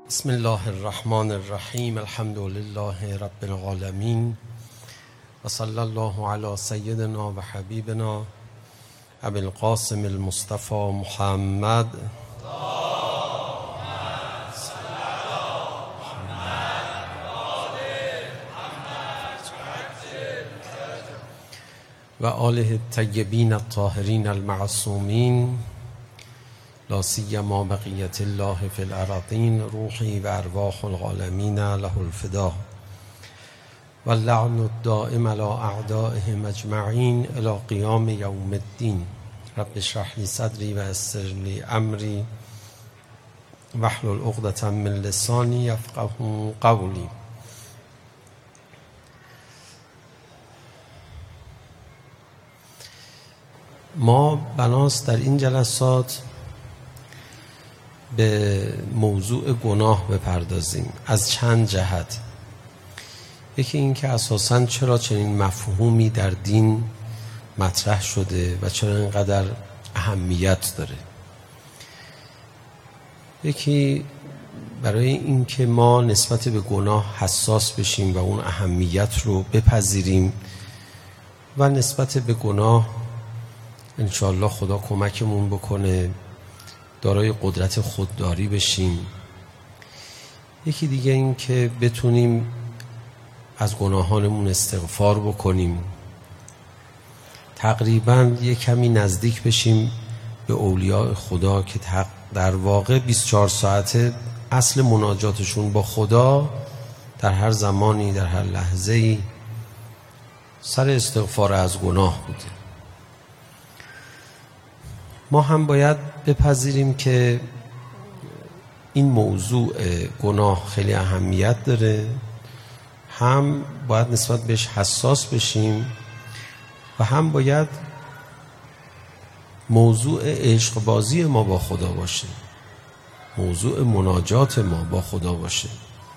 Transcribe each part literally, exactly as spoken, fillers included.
بسم الله الرحمن الرحیم. الحمد لله رب العالمین و صلی الله علی سیدنا و حبیبنا ابی القاسم المصطفى محمد و آله الطیبین الطاهرین المعصومین لا سیما بقیت الله فی الارضین روحی و ارواح العالمین له الفدا و اللعن الدائم علی اعدائهم اجمعین الی قیام یوم الدین. رب اشرح لی صدری و یسر لی امری واحلل عقدة من لسانی یفقهوا قولی. ما بناست در این جلسات به موضوع گناه بپردازیم از چند جهت. یکی این که اساساً چرا چنین مفهومی در دین مطرح شده و چرا اینقدر اهمیت داره. یکی برای این که ما نسبت به گناه حساس بشیم و اون اهمیت رو بپذیریم و نسبت به گناه انشاءالله خدا کمکمون بکنه دارای قدرت خودداری بشیم. یکی دیگه این که بتونیم از گناهانمون استغفار بکنیم، تقریبا یه کمی نزدیک بشیم به اولیاء خدا که در واقع بیست و چهار ساعته اصل مناجاتشون با خدا در هر زمانی در هر لحظه‌ای سر استغفار از گناه بوده. ما هم باید بپذیریم که این موضوع گناه خیلی اهمیت داره، هم باید نسبت بهش حساس بشیم و هم باید موضوع عشق بازی ما با خدا باشه، موضوع مناجات ما با خدا باشه،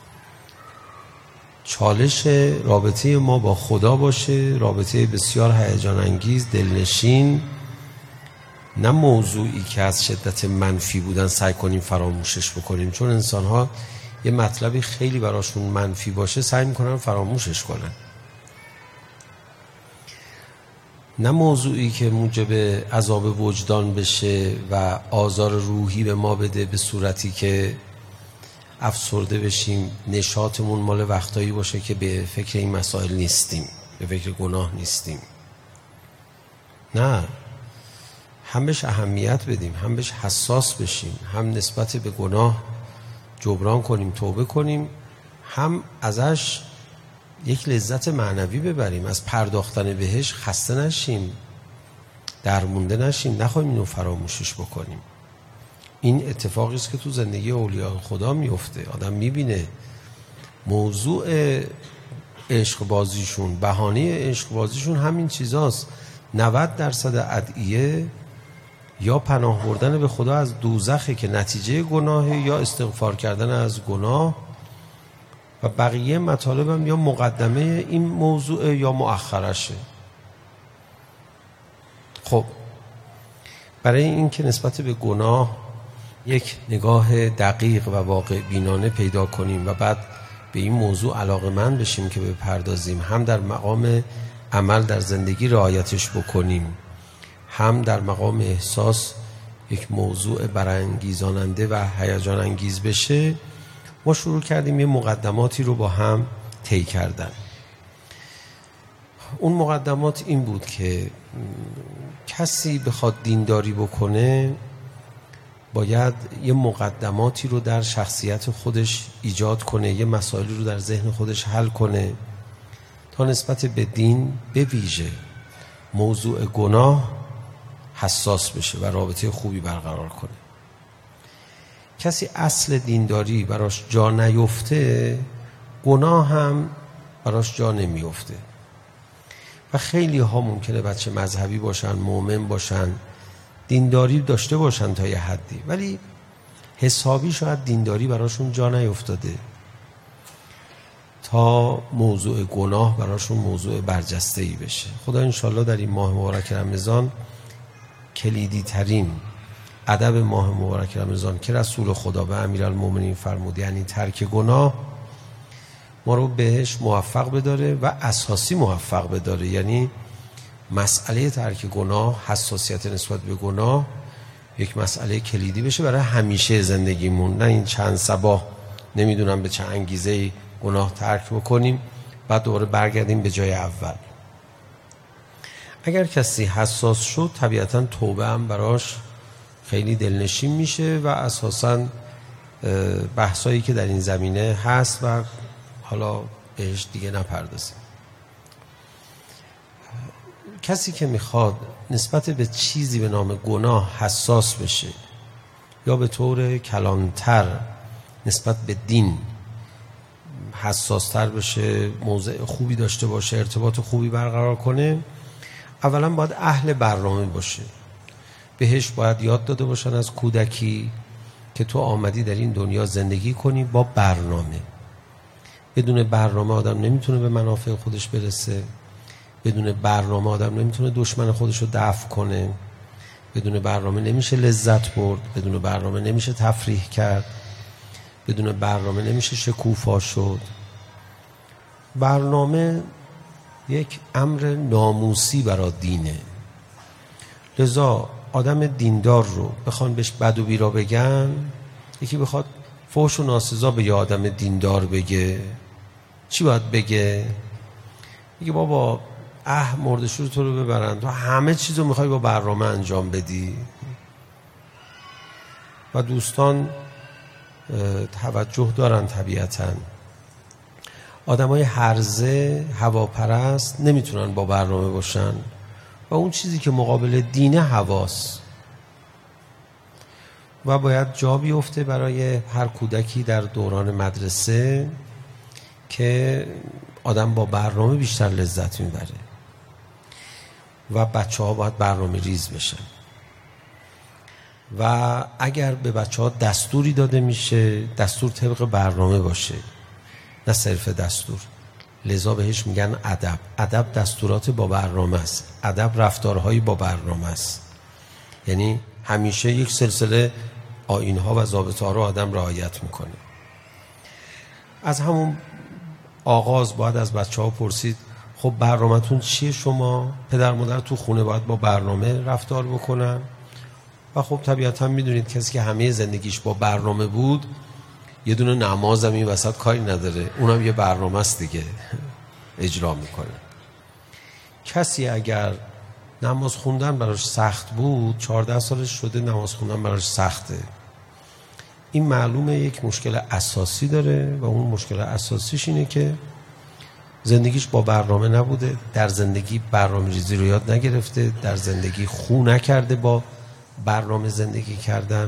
چالش رابطه ما با خدا باشه، رابطه بسیار هیجان انگیز، دلنشین، نه موضوعی که از شدت منفی بودن سعی کنیم فراموشش بکنیم، چون انسان ها یه مطلبی خیلی براشون منفی باشه سعی میکنن فراموشش کنن. نه موضوعی که موجب عذاب وجدان بشه و آزار روحی به ما بده به صورتی که افسرده بشیم، نشاطمون مال وقتایی باشه که به فکر این مسائل نیستیم، به فکر گناه نیستیم. نه، هم بهش اهمیت بدیم، هم بهش حساس بشیم، هم نسبت به گناه جبران کنیم، توبه کنیم، هم ازش یک لذت معنوی ببریم، از پرداختن بهش خسته نشیم، درمونده نشیم، نخواهیم اینو فراموشش بکنیم. این اتفاقی است که تو زندگی اولیاء خدا میفته. آدم میبینه موضوع عشق بازیشون، بهانه عشق بازیشون همین چیزاست. نود درصد ادعیه یا پناه بردن به خدا از دوزخه که نتیجه گناهه، یا استغفار کردن از گناه، و بقیه مطالب هم یا مقدمه این موضوع یا مؤخرشه. خب برای این که نسبت به گناه یک نگاه دقیق و واقع بینانه پیدا کنیم و بعد به این موضوع علاقه‌مند بشیم که بپردازیم، هم در مقام عمل در زندگی رعایتش بکنیم، هم در مقام احساس یک موضوع برانگیزاننده و هیجان انگیز بشه، ما شروع کردیم یه مقدماتی رو با هم طی کردن. اون مقدمات این بود که کسی بخواد دینداری بکنه باید یه مقدماتی رو در شخصیت خودش ایجاد کنه، یه مسائلی رو در ذهن خودش حل کنه تا نسبت به دین به ویژه موضوع گناه حساس بشه و رابطه خوبی برقرار کنه. کسی اصل دینداری براش جا نیفته، گناه هم براش جا نمیفته. و خیلی ها ممکنه بچه مذهبی باشن، مؤمن باشن، دینداری داشته باشن تا یه حدی، ولی حسابی شاید دینداری براشون جا نیفتاده تا موضوع گناه براشون موضوع برجسته‌ای بشه. خدا انشالله در این ماه مبارک رمضان کلیدی ترین ادب ماه مبارک رمضان که رسول خدا به امیرالمومنین فرمود، یعنی ترک گناه ما رو بهش موفق بداره و اساسی موفق بداره. یعنی مسئله ترک گناه، حساسیت نسبت به گناه یک مسئله کلیدی بشه برای همیشه زندگیمون، نه این چند صباح نمیدونم به چه انگیزه گناه ترک بکنیم بعد دوباره برگردیم به جای اول. اگر کسی حساس شد طبیعتاً توبه هم براش خیلی دلنشین میشه و اساساً بحثایی که در این زمینه هست و حالا بهش دیگه نپردازیم. کسی که میخواد نسبت به چیزی به نام گناه حساس بشه یا به طور کلانتر نسبت به دین حساستر بشه، موضع خوبی داشته باشه، ارتباط خوبی برقرار کنه، اولا باید اهل برنامه باشه. بهش باید یاد داده باشن از کودکی که تو آمدی در این دنیا زندگی کنی با برنامه. بدون برنامه آدم نمیتونه به منافع خودش برسه، بدون برنامه آدم نمیتونه دشمن خودش رو دفع کنه، بدون برنامه نمیشه لذت برد، بدون برنامه نمیشه تفریح کرد، بدون برنامه نمیشه شکوفا شد. برنامه یک امر ناموسی برای دینه. لذا آدم دیندار رو بخوان بهش بد و بیرا بگن، یکی بخواد فحش و ناسزا به یه آدم دیندار بگه، چی باید بگه؟ میگه بابا اه مردشور تو رو ببرن، تو همه چیز رو میخوای با برنامه انجام بدی. و دوستان توجه دارن طبیعتاً آدم های هرزه هواپرست نمیتونن با برنامه باشن و اون چیزی که مقابل دینه هواست و باید جا بیفته برای هر کودکی در دوران مدرسه که آدم با برنامه بیشتر لذت میبره و بچه ها باید برنامه ریز بشن و اگر به بچه ها دستوری داده میشه دستور طبق برنامه باشه نه صرف دستور. لذا بهش میگن ادب. ادب دستورات با برنامه است، ادب رفتارهایی با برنامه است. یعنی همیشه یک سلسله آیین‌ها و ضابطه‌ها رو آدم رعایت میکنه. از همون آغاز باید از بچه‌ها پرسید خب برنامه‌تون چیه؟ شما پدر مادر تو خونه باید با برنامه رفتار بکنن و خب طبیعتاً میدونید کسی که همه زندگیش با برنامه بود یه دونه نماز هم این وسط کاری نداره، اونم یه برنامه است دیگه اجرا میکنه. کسی اگر نماز خوندن براش سخت بود، چهارده سالش شده نماز خوندن براش سخته، این معلومه یک مشکل اساسی داره و اون مشکل اساسیش اینه که زندگیش با برنامه نبوده، در زندگی برنامه ریزی رو یاد نگرفته، در زندگی خو نکرده با برنامه زندگی کردن.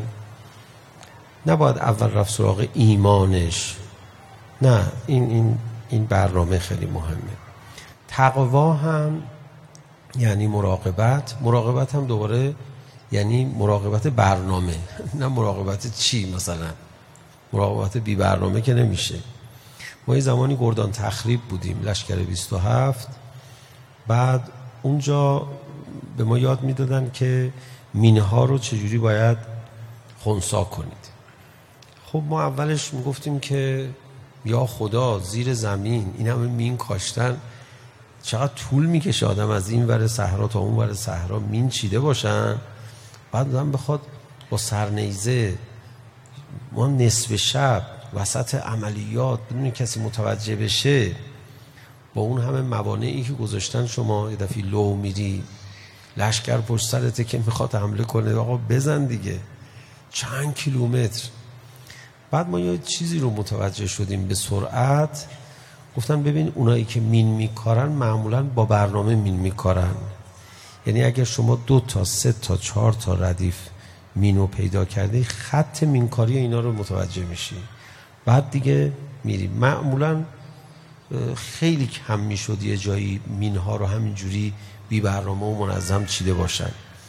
نباید اول رفت سراغ ایمانش، نه، این این این برنامه خیلی مهمه. تقوا هم یعنی مراقبت، مراقبت هم دوباره یعنی مراقبت برنامه، نه مراقبت چی، مثلا مراقبت بی برنامه که نمیشه. ما یه زمانی گردان تخریب بودیم، لشکر بیست و هفت، بعد اونجا به ما یاد میدادن که مینه ها رو چجوری باید خنثی کنید. خب ما اولش میگفتیم که یا خدا زیر زمین این همه مین کاشتن، چقدر طول میکشه آدم از این ور صحرا تا اون ور صحرا مین چیده باشن، بعد آدم بخواد با سرنیزه ما نصف شب وسط عملیات بدون کسی متوجه بشه، با اون همه موانعی که گذاشتن، شما یه دفعه لو میری لشکر پشت سرته که میخواد حمله کنه، آقا بزن دیگه، چند کیلومتر. بعد ما یه چیزی رو متوجه شدیم به سرعت، گفتن ببین اونایی که مین میکارن معمولاً با برنامه مین میکارن. یعنی اگر شما دو تا سه تا چهار تا ردیف مینو پیدا کرده، خط مینکاری اینا رو متوجه میشی، بعد دیگه میری. معمولاً خیلی کم میشد یه جایی مینها رو همینجوری بی برنامه و منظم چیده باشن،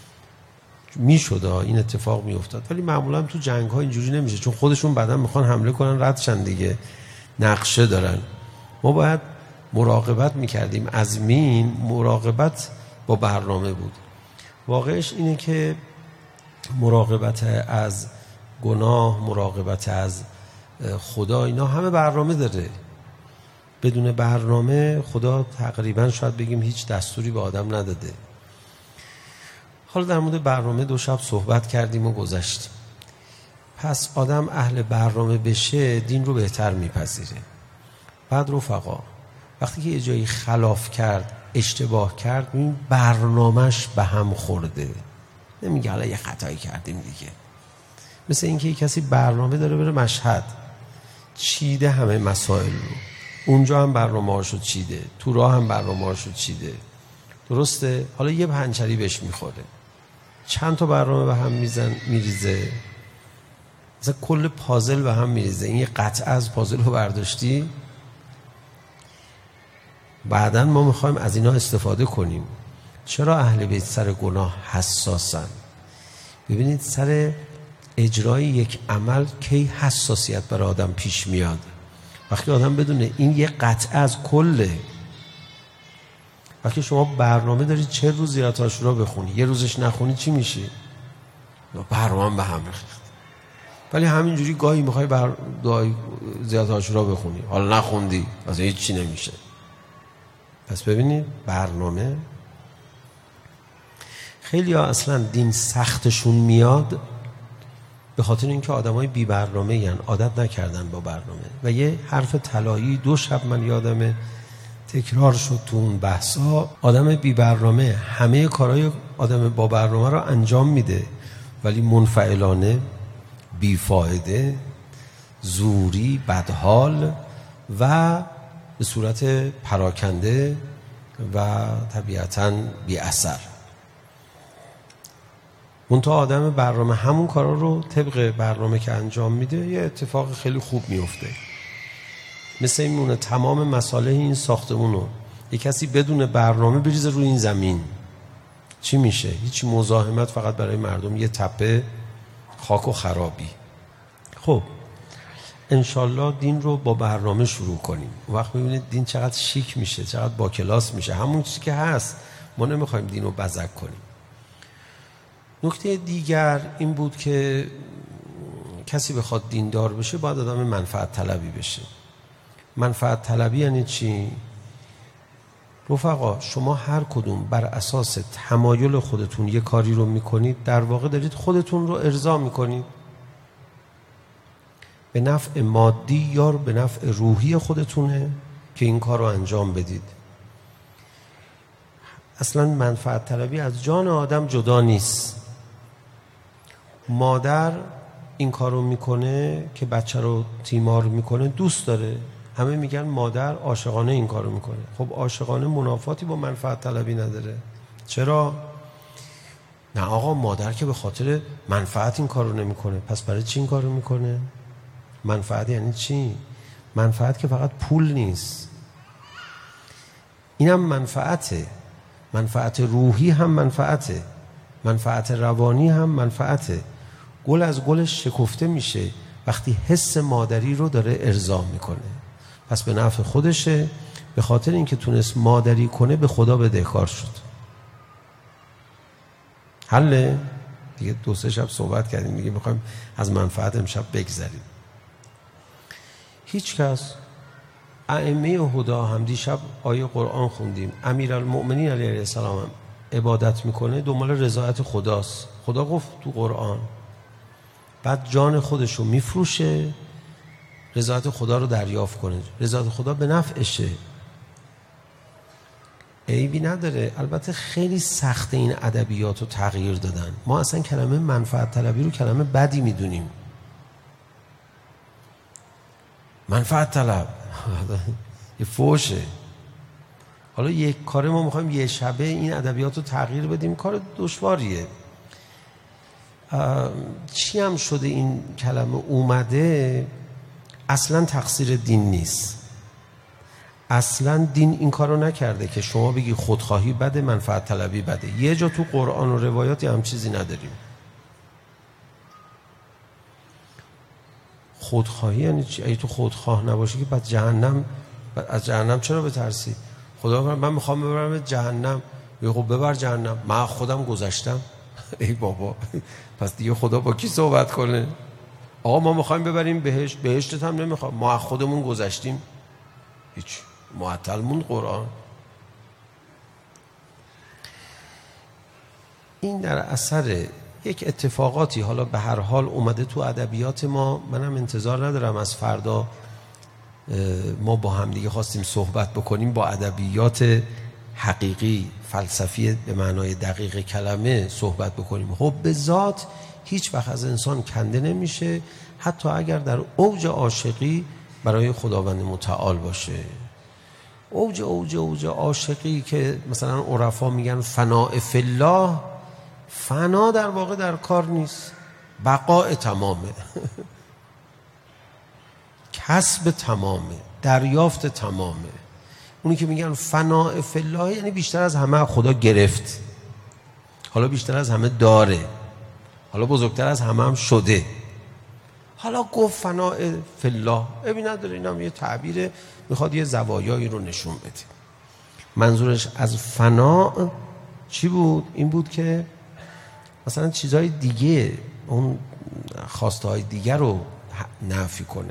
میشد این اتفاق میافتاد، ولی معمولا تو جنگ ها اینجوری نمیشه، چون خودشون بعداً میخوان حمله کنن ردشن دیگه، نقشه دارن. ما باید مراقبت میکردیم از مین، مراقبت با برنامه بود. واقعش اینه که مراقبت از گناه، مراقبت از خدا، اینا همه برنامه داره. بدون برنامه خدا تقریبا شاید بگیم هیچ دستوری به آدم نداده. حالا در مورد برنامه دو شب صحبت کردیم و گذشتیم. پس آدم اهل برنامه بشه دین رو بهتر میپذیره. بعد رفقا وقتی که یه جایی خلاف کرد، اشتباه کرد، این برنامهش به هم خورده. نمیگه حالا یه خطایی کردیم دیگه. مثل اینکه یه کسی برنامه داره بره مشهد، چیده همه مسائل رو، اونجا هم برنامه هاشو چیده، تو راه هم برنامه هاشو چیده، درسته؟ حالا یه پنچری بهش میخوره، چند تا برنامه به هم میزن میریزه، مثلا کل پازل به هم میریزه. این یه قطعه از پازل رو برداشتی، بعدن ما میخوایم از اینا استفاده کنیم. چرا اهل بیت سر گناه حساسن؟ ببینید سر اجرای یک عمل کی حساسیت برای آدم پیش میاد؟ وقتی آدم بدونه این یه قطعه از کله. وقتی شما برنامه دارید چه روز زیارت عاشورا بخونی، یه روزش نخونی چی میشی؟ برنامه به هم ریخت. ولی همینجوری گاهی میخوای بر دعای زیارت عاشورا بخونی، حالا نخوندی از هیچ چی نمیشه. پس ببینید برنامه، خیلی ها اصلا دین سختشون میاد به خاطر اینکه آدمای بی برنامه یعنی عادت نکردن با برنامه. و یه حرف طلایی دو شب من یادمه تکرار شد تو اون بحثا، آدم بی برنامه همه کارهای آدم با برنامه رو انجام میده ولی منفعلانه، بیفایده، زوری، بدحال و به صورت پراکنده و طبیعتاً بی اثر. منتها آدم برنامه همون کارا رو طبق برنامه که انجام میده یه اتفاق خیلی خوب میفته. مثل این مونه تمام مصالح این ساختمون رو یه کسی بدون برنامه بریزه روی این زمین، چی میشه؟ هیچ مزاحمت، فقط برای مردم یه تپه خاک و خرابی. خب انشالله دین رو با برنامه شروع کنیم. وقت ببینید دین چقدر شیک میشه، چقدر با کلاس میشه، همون چیزی که هست. ما نمیخوایم دین رو بزک کنیم. نکته دیگر این بود که کسی بخواد دیندار بشه باید آدم منفعت طلبی بشه. منفعت طلبی یعنی چی؟ رفقا شما هر کدوم بر اساس تمایل خودتون یه کاری رو میکنید، در واقع دارید خودتون رو ارضا میکنید. به نفع مادی یا به نفع روحی خودتونه که این کار رو انجام بدید. اصلا منفعت طلبی از جان آدم جدا نیست. مادر این کار رو میکنه که بچه رو تیمار میکنه، دوست داره. همه میگن مادر عاشقانه این کار رو میکنه. خب عاشقانه منافاتی با منفعت طلبی نداره. چرا؟ نه آقا، مادر که به خاطر منفعت این کار رو نمیکنه، پس برای چی این کار رو میکنه؟ منفعت یعنی چی؟ منفعت که فقط پول نیست، اینم منفعته. منفعت روحی هم منفعته، منفعت روانی هم منفعته. گل از گلش شکفته میشه وقتی حس مادری رو داره ارضا میکنه. پس به نفع خودشه، به خاطر اینکه تونست مادری کنه به خدا بدهکار شد. حله دیگه. دو سه شب صحبت کردیم دیگه، میخوایم از منفعت امشب بگذریم. هیچ کس، ائمه هدا هم دیشب آیه قرآن خوندیم، امیرالمؤمنین علیه السلام هم عبادت میکنه دنبال رضایت خداست. خدا گفت تو قرآن، بعد جان خودشو میفروشه رضایت خدا رو دریافت کنه. رضایت خدا به نفعشه، عیبی نداره. البته خیلی سخت این ادبیات رو تغییر دادن. ما اصلا کلمه منفعت طلبی رو کلمه بدی میدونیم. منفعت طلب یه فوشه. حالا یک کار ما میخوایم یه شبه این ادبیات رو تغییر بدیم، کار دشواریه. چی هم شده این کلمه اومده، اصلا تقصیر دین نیست. اصلا دین این کار رو نکرده که شما بگی خودخواهی بده، منفعت طلبی بده. یه جا تو قرآن و روایاتی هم چیزی نداریم. خودخواهی یعنی چی؟ اگه تو خودخواه نباشی که بعد جهنم، بعد از جهنم چرا بترسی؟ خدا من میخوام ببرم جهنم. میگه خب ببر جهنم، من خودم گذشتم. ای بابا، پس دیگه خدا با کی صحبت کنه؟ آقا ما میخوایم ببریم بهشت، بهشتت هم نمیخوام، ما از خودمون گذشتیم، هیچ، معطل موند قرآن. این در اثر یک اتفاقاتی حالا به هر حال اومده تو ادبیات ما. منم انتظار ندارم از فردا ما با هم دیگه خواستیم صحبت بکنیم با ادبیات حقیقی فلسفی به معنای دقیق کلمه صحبت بکنیم. خب به ذات هیچ وقت از انسان کنده نمیشه، حتی اگر در اوج عاشقی برای خداوند متعال باشه. اوج اوج اوج عاشقی که مثلا عرفا میگن فناء فی الله، فنا در واقع در کار نیست، بقاء تمامه کسب تمامه، دریافت تمامه. اونی که میگن فناء فی الله یعنی بیشتر از همه خدا گرفت، حالا بیشتر از همه داره، حالا بزرگتر از همه هم شده، حالا گفت فناء فی الله، ابی نداره، این هم یه تعبیره، میخواد یه زوایایی رو نشون بده. منظورش از فنا چی بود؟ این بود که مثلا چیزهای دیگه، اون خواسته های دیگه رو نفی کنه.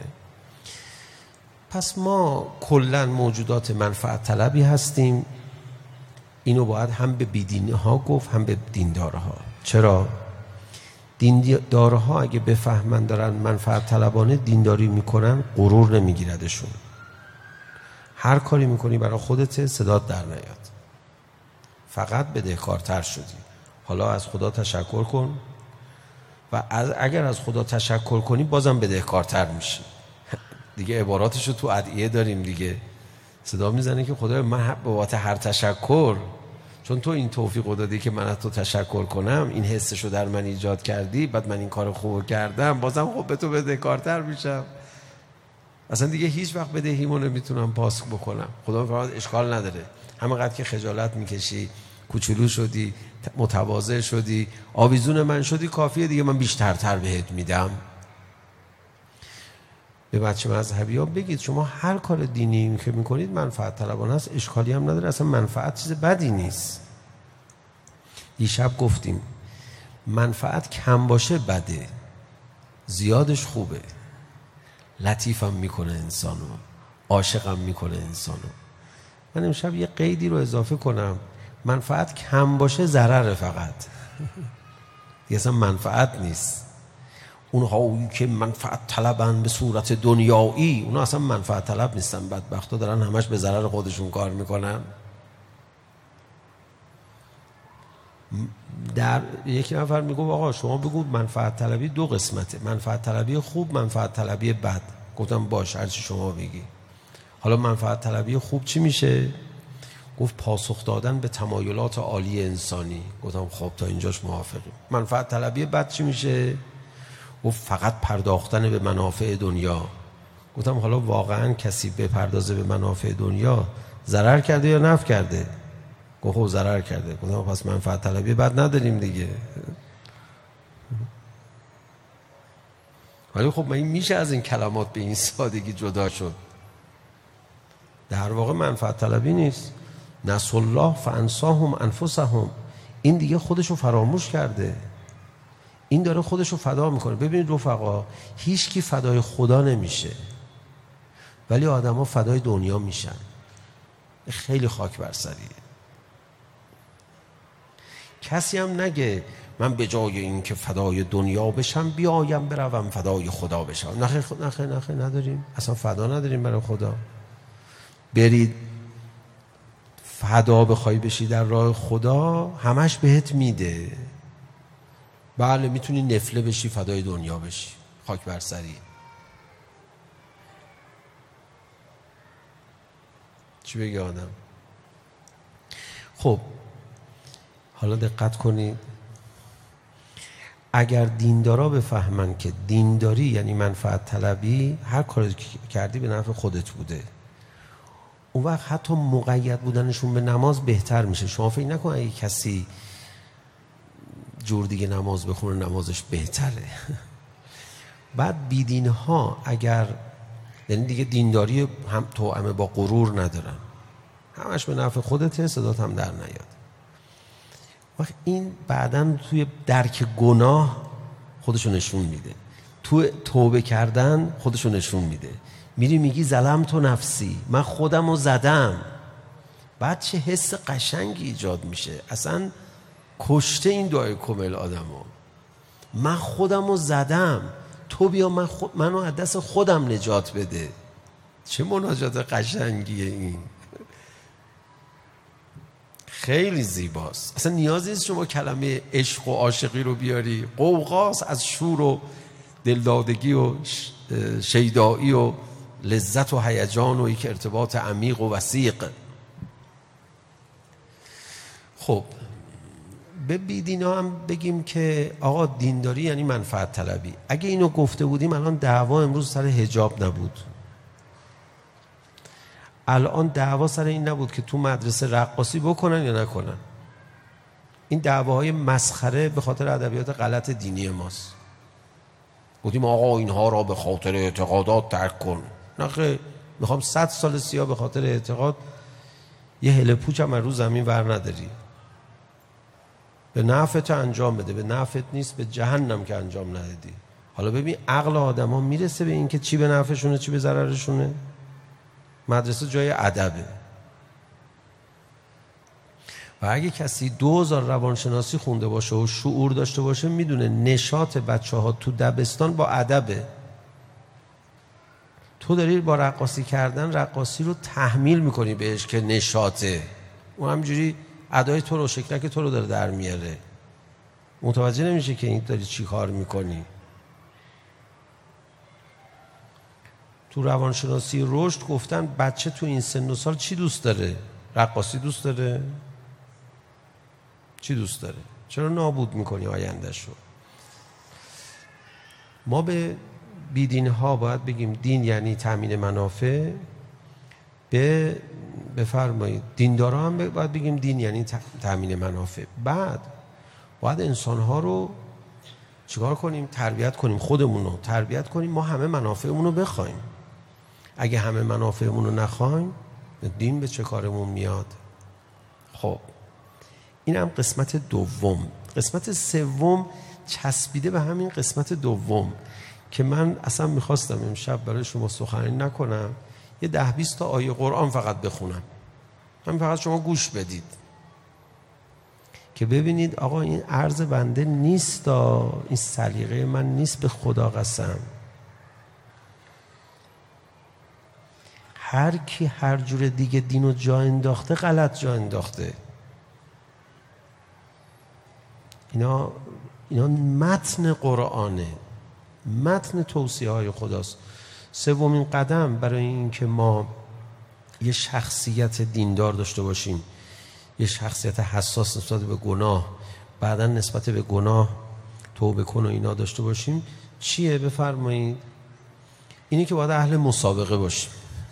پس ما کلن موجودات منفعت طلبی هستیم. اینو باید هم به بیدینها گفت هم به دیندارها. چرا؟ دیندارها اگه بفهمن دارن منفعت طلبانه دینداری میکنن، غرور نمیگیردشون. هر کاری میکنی برای خودت، صدات در نیاد، فقط بدهکارتر شدی. حالا از خدا تشکر کن و از اگر از خدا تشکر کنی بازم بدهکارتر میشی. دیگه عباراتشو تو ادعیه داریم دیگه، صدا میزنه که خدای من بابت هر تشکر، چون تو این توفیق دادی که من از تو تشکر کنم، این حسشو در من ایجاد کردی، بعد من این کار خوب کردم، بازم خب به تو بدهکارتر میشم. اصلا دیگه هیچ وقت بدهیمو نمیتونم پاس بکنم. خدا میفرماد اشکال نداره، همینقدر که خجالت میکشی، کوچولو شدی، متواضع شدی، آویزون من شدی، کافیه دیگه، من بیشترتر بهت میدم. به بچه مذهبی ها بگید شما هر کار دینی که میکنید منفعت طلبانه است، اشکالی هم نداره، اصلا منفعت چیز بدی نیست. دیشب گفتیم منفعت کم باشه بده، زیادش خوبه. لطیفم میکنه انسانو، عاشقم میکنه انسانو. من امشب یه قیدی رو اضافه کنم، منفعت کم باشه ضرره، فقط دیگه اصلا منفعت نیست. اونها که منفعت طلبن به صورت دنیایی، اونا اصلا منفعت طلب نیستن، بدبختا دارن همش به ضرر خودشون کار میکنن. در یکی نفر میگو آقا شما بگو منفعت طلبی دو قسمته، منفعت طلبی خوب، منفعت طلبی بد. گفتم باش، هرچی شما بگی. حالا منفعت طلبی خوب چی میشه؟ گفت پاسخ دادن به تمایلات عالی انسانی. گفتم خب تا اینجاش موافقیم. منفعت طلبی بد چی میشه؟ گفت فقط پرداختن به منافع دنیا. گفتم حالا واقعا کسی به پردازه به منافع دنیا ضرر کرده یا نفع کرده؟ گفت خب ضرر کرده. گفتم پس منفعت طلبی بد نداریم دیگه. ولی خب این میشه از این کلمات به این سادگی جدا شد؟ در واقع منفعت طلبی نیست. نسوا الله فانساهم انفسهم، این دیگه خودشو فراموش کرده، این داره خودشو فدا میکنه. ببینید رفقا، هیچ کی فدای خدا نمیشه، ولی آدم ها فدای دنیا میشن. خیلی خاک بر سریه. کسی هم نگه من به جای این که فدای دنیا بشم بیایم بروم فدای خدا بشم. نخه نخه نخه نداریم، اصلا فدا نداریم برای خدا. برید فدا بخوای بشی در راه خدا، همش بهت میده. بله میتونی نفله بشی فدای دنیا بشی، خاک بر سری. چی بگه آدم؟ خب حالا دقت کنید، اگر دیندارا بفهمن که دینداری یعنی منفعت طلبی، هر کاری کردی به نفع خودت بوده، اون وقت حتی مقید بودنشون به نماز بهتر میشه. شما فکر نکن اگه کسی جور دیگه نماز بخونه نمازش بهتره. بعد بیدین ها اگر، یعنی دیگه دینداری هم توأمه با غرور ندارن، همش به نفع خودته، صدات هم در نیاد. وقت این بعداً توی درک گناه خودشو نشون میده، تو توبه کردن خودشو نشون میده. میری میگی ظلمت نفسی، من خودم رو زدم، بعد چه حس قشنگی ایجاد میشه. اصلا کشته این دعای کمل آدمو، من خودم رو زدم، تو بیا من خود منو از دست خودم نجات بده. چه مناجات قشنگیه این، خیلی زیباست. اصلا نیازی نیست شما کلمه عشق و عاشقی رو بیاری، قوقاست از شور و دلدادگی و شیدایی و لذت و هیجان و یک ارتباط عمیق و وثیق. خب به بیدینا هم بگیم که آقا دینداری یعنی منفعت طلبی. اگه اینو گفته بودیم الان دعوا امروز سر حجاب نبود، الان دعوا سر این نبود که تو مدرسه رقاصی بکنن یا نکنن. این دعواهای مسخره به خاطر ادبیات غلط دینی ماست. گفتیم آقا اینها را به خاطر اعتقادات ترک کن. نه خیر، میخوام صد سال سیاه به خاطر اعتقاد یه هله پوچ هم رو زمین ور نداری. به نفعت انجام بده، به نفعت نیست به جهنم که انجام ندادی. حالا ببین عقل آدم ها میرسه به این که چی به نفعشونه چی به ضررشونه. مدرسه جای ادبه و اگه کسی دوزار روانشناسی خونده باشه و شعور داشته باشه میدونه نشاط بچه ها تو دبستان با ادبه. تو داری با رقاصی کردن رقاصی رو تحمیل میکنی بهش که نشاطه، اون همجوری ادای تو رو شکلک تو رو داره در میاره، متوجه نمیشه که این داری چی کار میکنی. تو روانشناسی رشد گفتن بچه تو این سن و سال چی دوست داره؟ رقاصی دوست داره؟ چی دوست داره؟ چرا نابود میکنی آیندهش رو؟ ما به بیدین ها باید بگیم دین یعنی تامین منافع. به بفرمایید دیندارا هم باید بگیم دین یعنی تامین منافع. بعد باید انسان ها رو چیکار کنیم؟ تربیت کنیم، خودمون رو تربیت کنیم ما همه منافعمون رو بخوایم. اگه همه منافعمون رو نخوایم دین به چه کارمون میاد؟ خب این هم قسمت دوم. قسمت سوم چسبیده به همین قسمت دوم که من اصلا میخواستم امشب برای شما سخنرانی نکنم، یه ده بیست تا آیه قرآن فقط بخونم، همین فقط شما گوش بدید که ببینید آقا این عرض بنده نیست، این سلیقه من نیست، به خدا قسم. هر کی هر جور دیگه دینو جا انداخته غلط جا انداخته. اینا اینا متن قرآنه، متن توصیه های خداست. سومین قدم برای این که ما یه شخصیت دیندار داشته باشیم، یه شخصیت حساس نسبت به گناه، بعداً نسبت به گناه توبه کن و اینا داشته باشیم، چیه؟ بفرمایید. اینه که باید اهل مسابقه باشیم،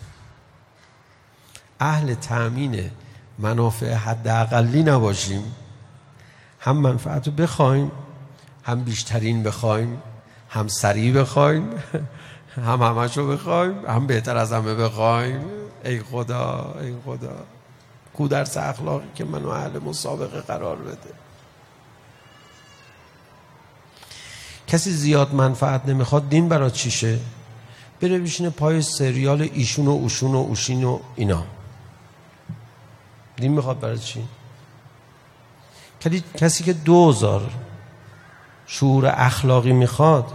اهل تأمین منافع حداقلی نباشیم. هم منفعت رو بخوایم، هم بیشترین بخوایم، هم سریع بخوایم، هم همش رو بخوایم، هم بهتر از همه بخوایم. ای خدا ای خدا کو درس اخلاقی که منو اهل مسابقه قرار بده. کسی زیاد منفعت نمیخواد دین برای چیشه؟ بره بشینه پای سریال ایشون و اوشون و اوشین و اینا. دین میخواد برای چی؟ کسی که دوزار شعور اخلاقی میخواد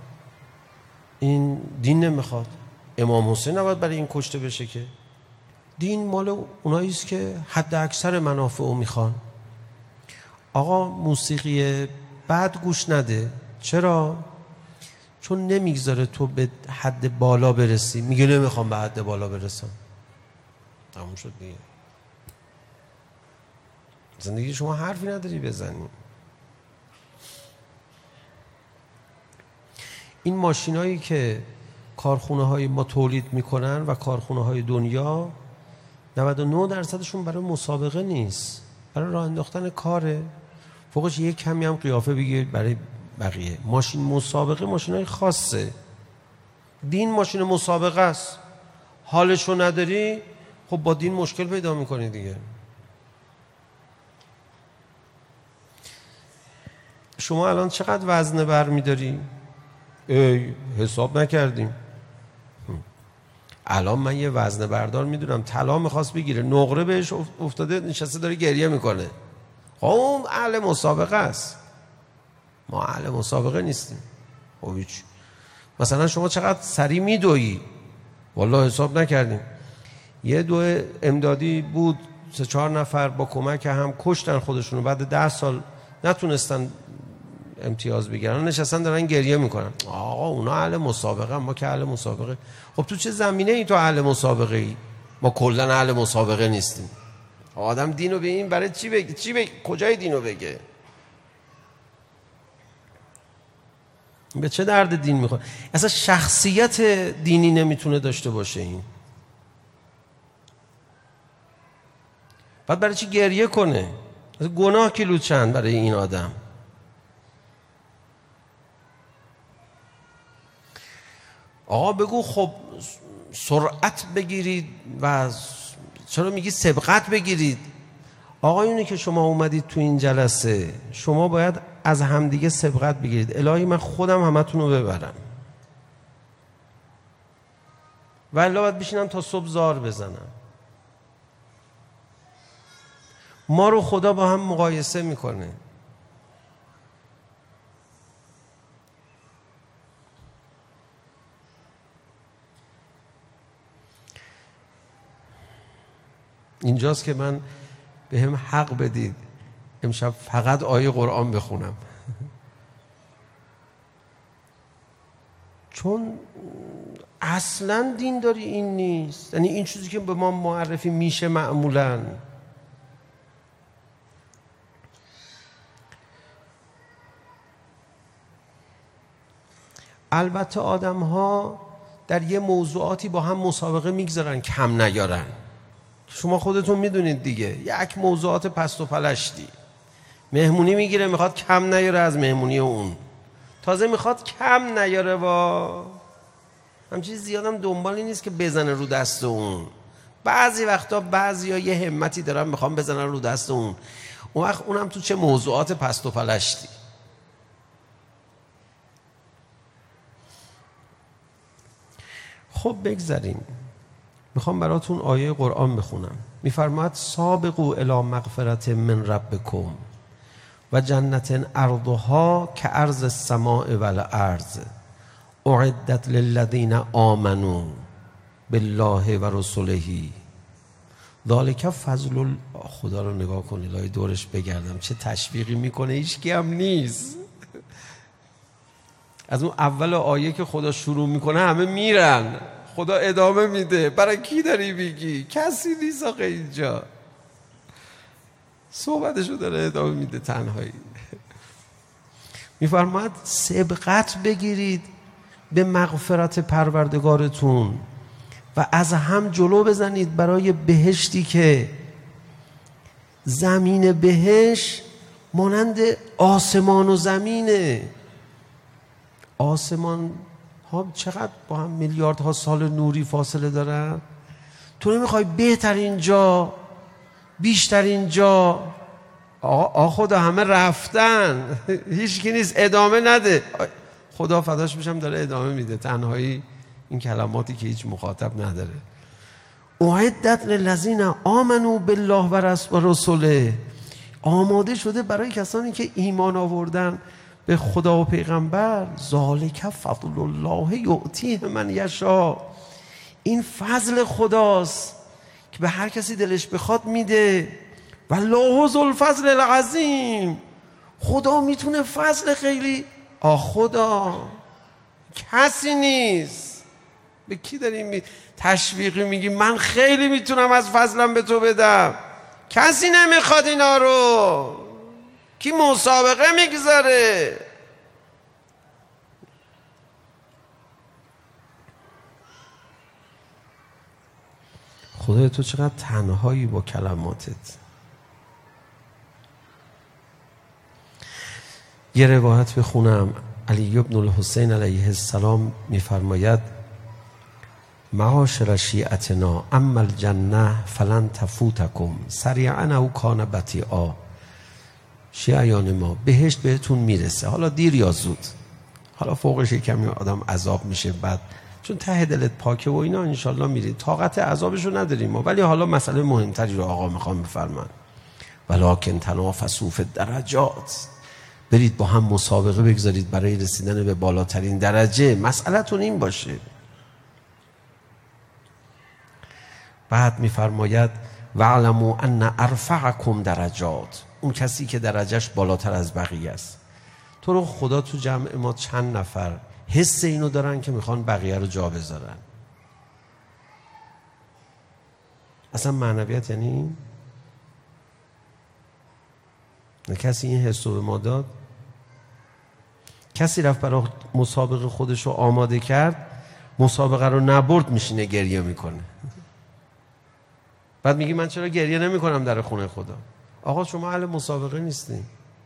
این دین نمیخواد. امام حسین نباید برای این کشته بشه که. دین مال اوناییست که حد اکثر منافع رو میخوان. آقا موسیقی بد گوش نده. چرا؟ چون نمیگذاره تو به حد بالا برسی. میگه نمیخوام به حد بالا برسم. تموم شد دیگه. زندگی شما حرفی نداری بزنی. این ماشینایی که کارخونه های ما تولید میکنن و کارخونه های دنیا نود و نه درصدشون برای مسابقه نیست، برای راه انداختن کاره. فوقش یک کمی هم قیافه بگیر برای بقیه. ماشین مسابقه ماشین های خاصه. دین ماشین مسابقه است. حالشو نداری خب با دین مشکل پیدا میکنی دیگه. شما الان چقدر وزنه بر میداری؟ ای حساب نکردیم. الان من یه وزنه بردار میدونم طلا میخواست بگیره، نقره بهش افتاده، نشسته داره گریه میکنه. اون اهل مسابقه است، ما اهل مسابقه نیستیم. خب هیچ. مثلا شما چقدر سری میدویی؟ والله حساب نکردیم. یه دو امدادی بود، سه چهار نفر با کمک هم کشتن خودشونو، بعد ده سال نتونستن امتیاز بگیرن، نشستن دارن گریه میکنن. آقا اونا اهل مسابقه، ما که اهل مسابقه. خب تو چه زمینه ای تو اهل مسابقه ای؟ ما کلا اهل مسابقه نیستیم. آدم دینو به این برای چی بگه؟ چی بگه؟ کجای دینو بگه؟ به چه درد دین میخواد؟ اصلا شخصیت دینی نمیتونه داشته باشه این. بعد برای چی گریه کنه؟ گناه کیلو چند برای این آدم. آقا بگو خب سرعت بگیرید و چرا میگی سبقت بگیرید؟ آقایونی که شما اومدید تو این جلسه، شما باید از همدیگه سبقت بگیرید. الهی من خودم همتون رو ببرم، والله باید بشینم تا صبح زار بزنم. ما رو خدا با هم مقایسه میکنه. اینجاست که من به هم حق بدید امشب فقط آیه قرآن بخونم، چون اصلا دین داری این نیست. یعنی این چیزی که به ما معرفی میشه معمولاً. البته آدم ها در یه موضوعاتی با هم مسابقه میگذارن کم نیارن. شما خودتون میدونید دیگه، یک موضوعات پست و پلشتی. مهمونی میگیره میخواد کم نیاره از مهمونی اون، تازه میخواد کم نیاره با همچین زیادم دنبالی نیست که بزنه رو دست اون. بعضی وقتا بعضی ها یه همتی دارن میخوام بزنن رو دست اون، اون وقت اونم تو چه موضوعات پست و پلشتی. خب بگذاریم. میخوام براتون آیه قرآن بخونم. میفرماید سابقوا الی مغفرت من ربکم و جنت ارضها کعرض السماء والارض اعدت للذین آمنوا بالله و رسوله ذالک فضل ال... خدا رو نگاه کنید، لای دورش بگردم چه تشویقی میکنه، هیچکی هم نیست. از اون اول آیه که خدا شروع میکنه همه میرن، خدا ادامه میده. برای کی داری میگی؟ کسی نیست آقا اینجا. صحبتشو داره ادامه میده تنهایی. میفرماید سبقت بگیرید به مغفرت پروردگارتون و از هم جلو بزنید برای بهشتی که زمین بهشت مانند آسمان و زمینه. آسمان ها چقدر با هم میلیاردها سال نوری فاصله دارن. تو نمیخوای بهترین جا، بیشترین جا؟ آقا خدا همه رفتن، هیچ کی نیست، ادامه نده. خدا فداش میشم داره ادامه میده، تنهایی این کلماتی که هیچ مخاطب نداره. اعدت للذین آمنوا بالله و رسوله، آماده شده برای کسانی که ایمان آوردن به خدا و پیغمبر. ذالک فضل الله یؤتیه من یشاء، این فضل خداست که به هر کسی دلش بخواد میده. والله ذو الفضل العظیم، خدا میتونه فضل خیلی. آ خدا کسی نیست. به کی داری می تشویقی میگی من خیلی میتونم از فضلم به تو بدم؟ کسی نمیخواد اینا رو. کی مسابقه میگذاره؟ خدای تو چقدر تنهایی با کلماتت. یه روایت بخونم. علی ابن الحسین علیه السلام میفرماید معاشر شیعتنا اما الجنه فلن تفوتکم سریعا او کان بطیئا. شیعیان ما بهشت بهتون میرسه، حالا دیر یا زود، حالا فوقش کمی آدم عذاب میشه بعد، چون ته دلت پاکه و اینا انشالله میرید، طاقت عذابشو نداریم ما. ولی حالا مسئله مهمتری رو آقا میخوام بفرمان، ولکن تنافسوا فی الدرجات، برید با هم مسابقه بگذارید برای رسیدن به بالاترین درجه. مسئله‌تون این باشه. بعد میفرماید واعلموا ان ارفعکم درجات، اون کسی که درجهش بالاتر از بقیه است. تو رو خدا تو جمع ما چند نفر حس اینو دارن که میخوان بقیه رو جا بذارن؟ اصلا معنویت یعنی این؟ نه کسی این حس رو به ما داد؟ کسی رفت برای مسابقه خودش رو آماده کرد، مسابقه رو نبرد، میشینه گریه میکنه. بعد میگی من چرا گریه نمی کنم در خونه خدا؟ آقا شما اهل مسابقه نیستین.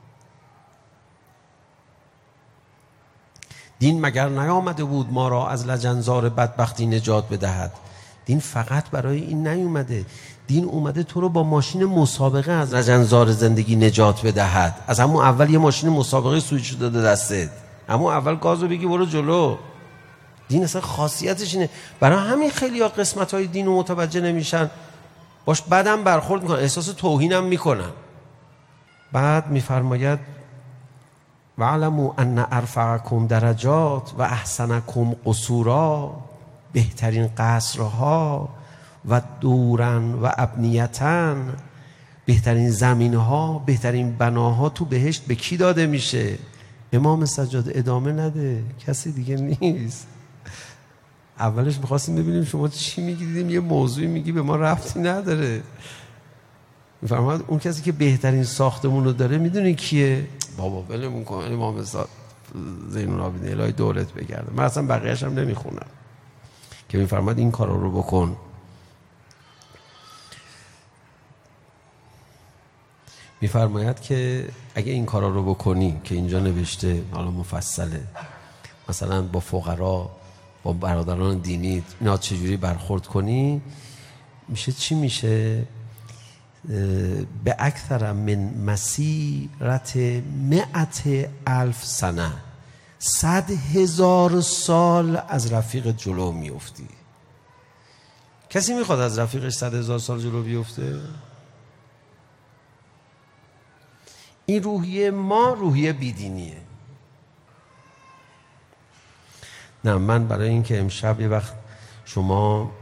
دین مگر نیامده بود ما را از لجنزار بدبختی نجات بدهد؟ دین فقط برای این نیومده، دین اومده تو رو با ماشین مسابقه از لجنزار زندگی نجات بدهد. از همون اول یه ماشین مسابقه سویچ داده دستت، همون اول گازو بگی برو جلو. دین اصلا خاصیتش اینه. برای همین خیلی ها قسمت های دین رو متوجه نمیشن، باش بعدم برخورد میکنن، احساس توهینم میکنن. بعد میفرماید واعلموا ان ارفعکم درجات و احسنکم قصورا، بهترین قصرها و دورن و ابنیتن، بهترین زمینها، بهترین بناها تو بهشت به کی داده میشه؟ امام سجاد ادامه نده، کسی دیگه نیست. اولش میخواستیم ببینیم شما چی میگی، دیدیم یه موضوعی میگی به ما ربطی نداره. میفرماید اون کسی که بهترین ساختمون رو داره میدونی کیه؟ بابا ولمون کن، امام زین العابدین الهی دولت بگرده، من اصلا بقیه‌اش هم نمیخونم. که میفرماید این کارا رو بکن. میفرماید که اگه این کارا رو بکنی که اینجا نوشته، حالا مفصله، مثلا با فقرا، با برادران دینی اینا چجوری برخورد کنی، میشه چی میشه؟ به اکثر من مسیرت مئت الف سنه، صد هزار سال از رفیق جلو میفتی. کسی میخواد از رفیقش صد هزار سال جلو بیفته؟ این روحیه ما روحیه بیدینیه. نه، من برای اینکه امشب یه وقت شما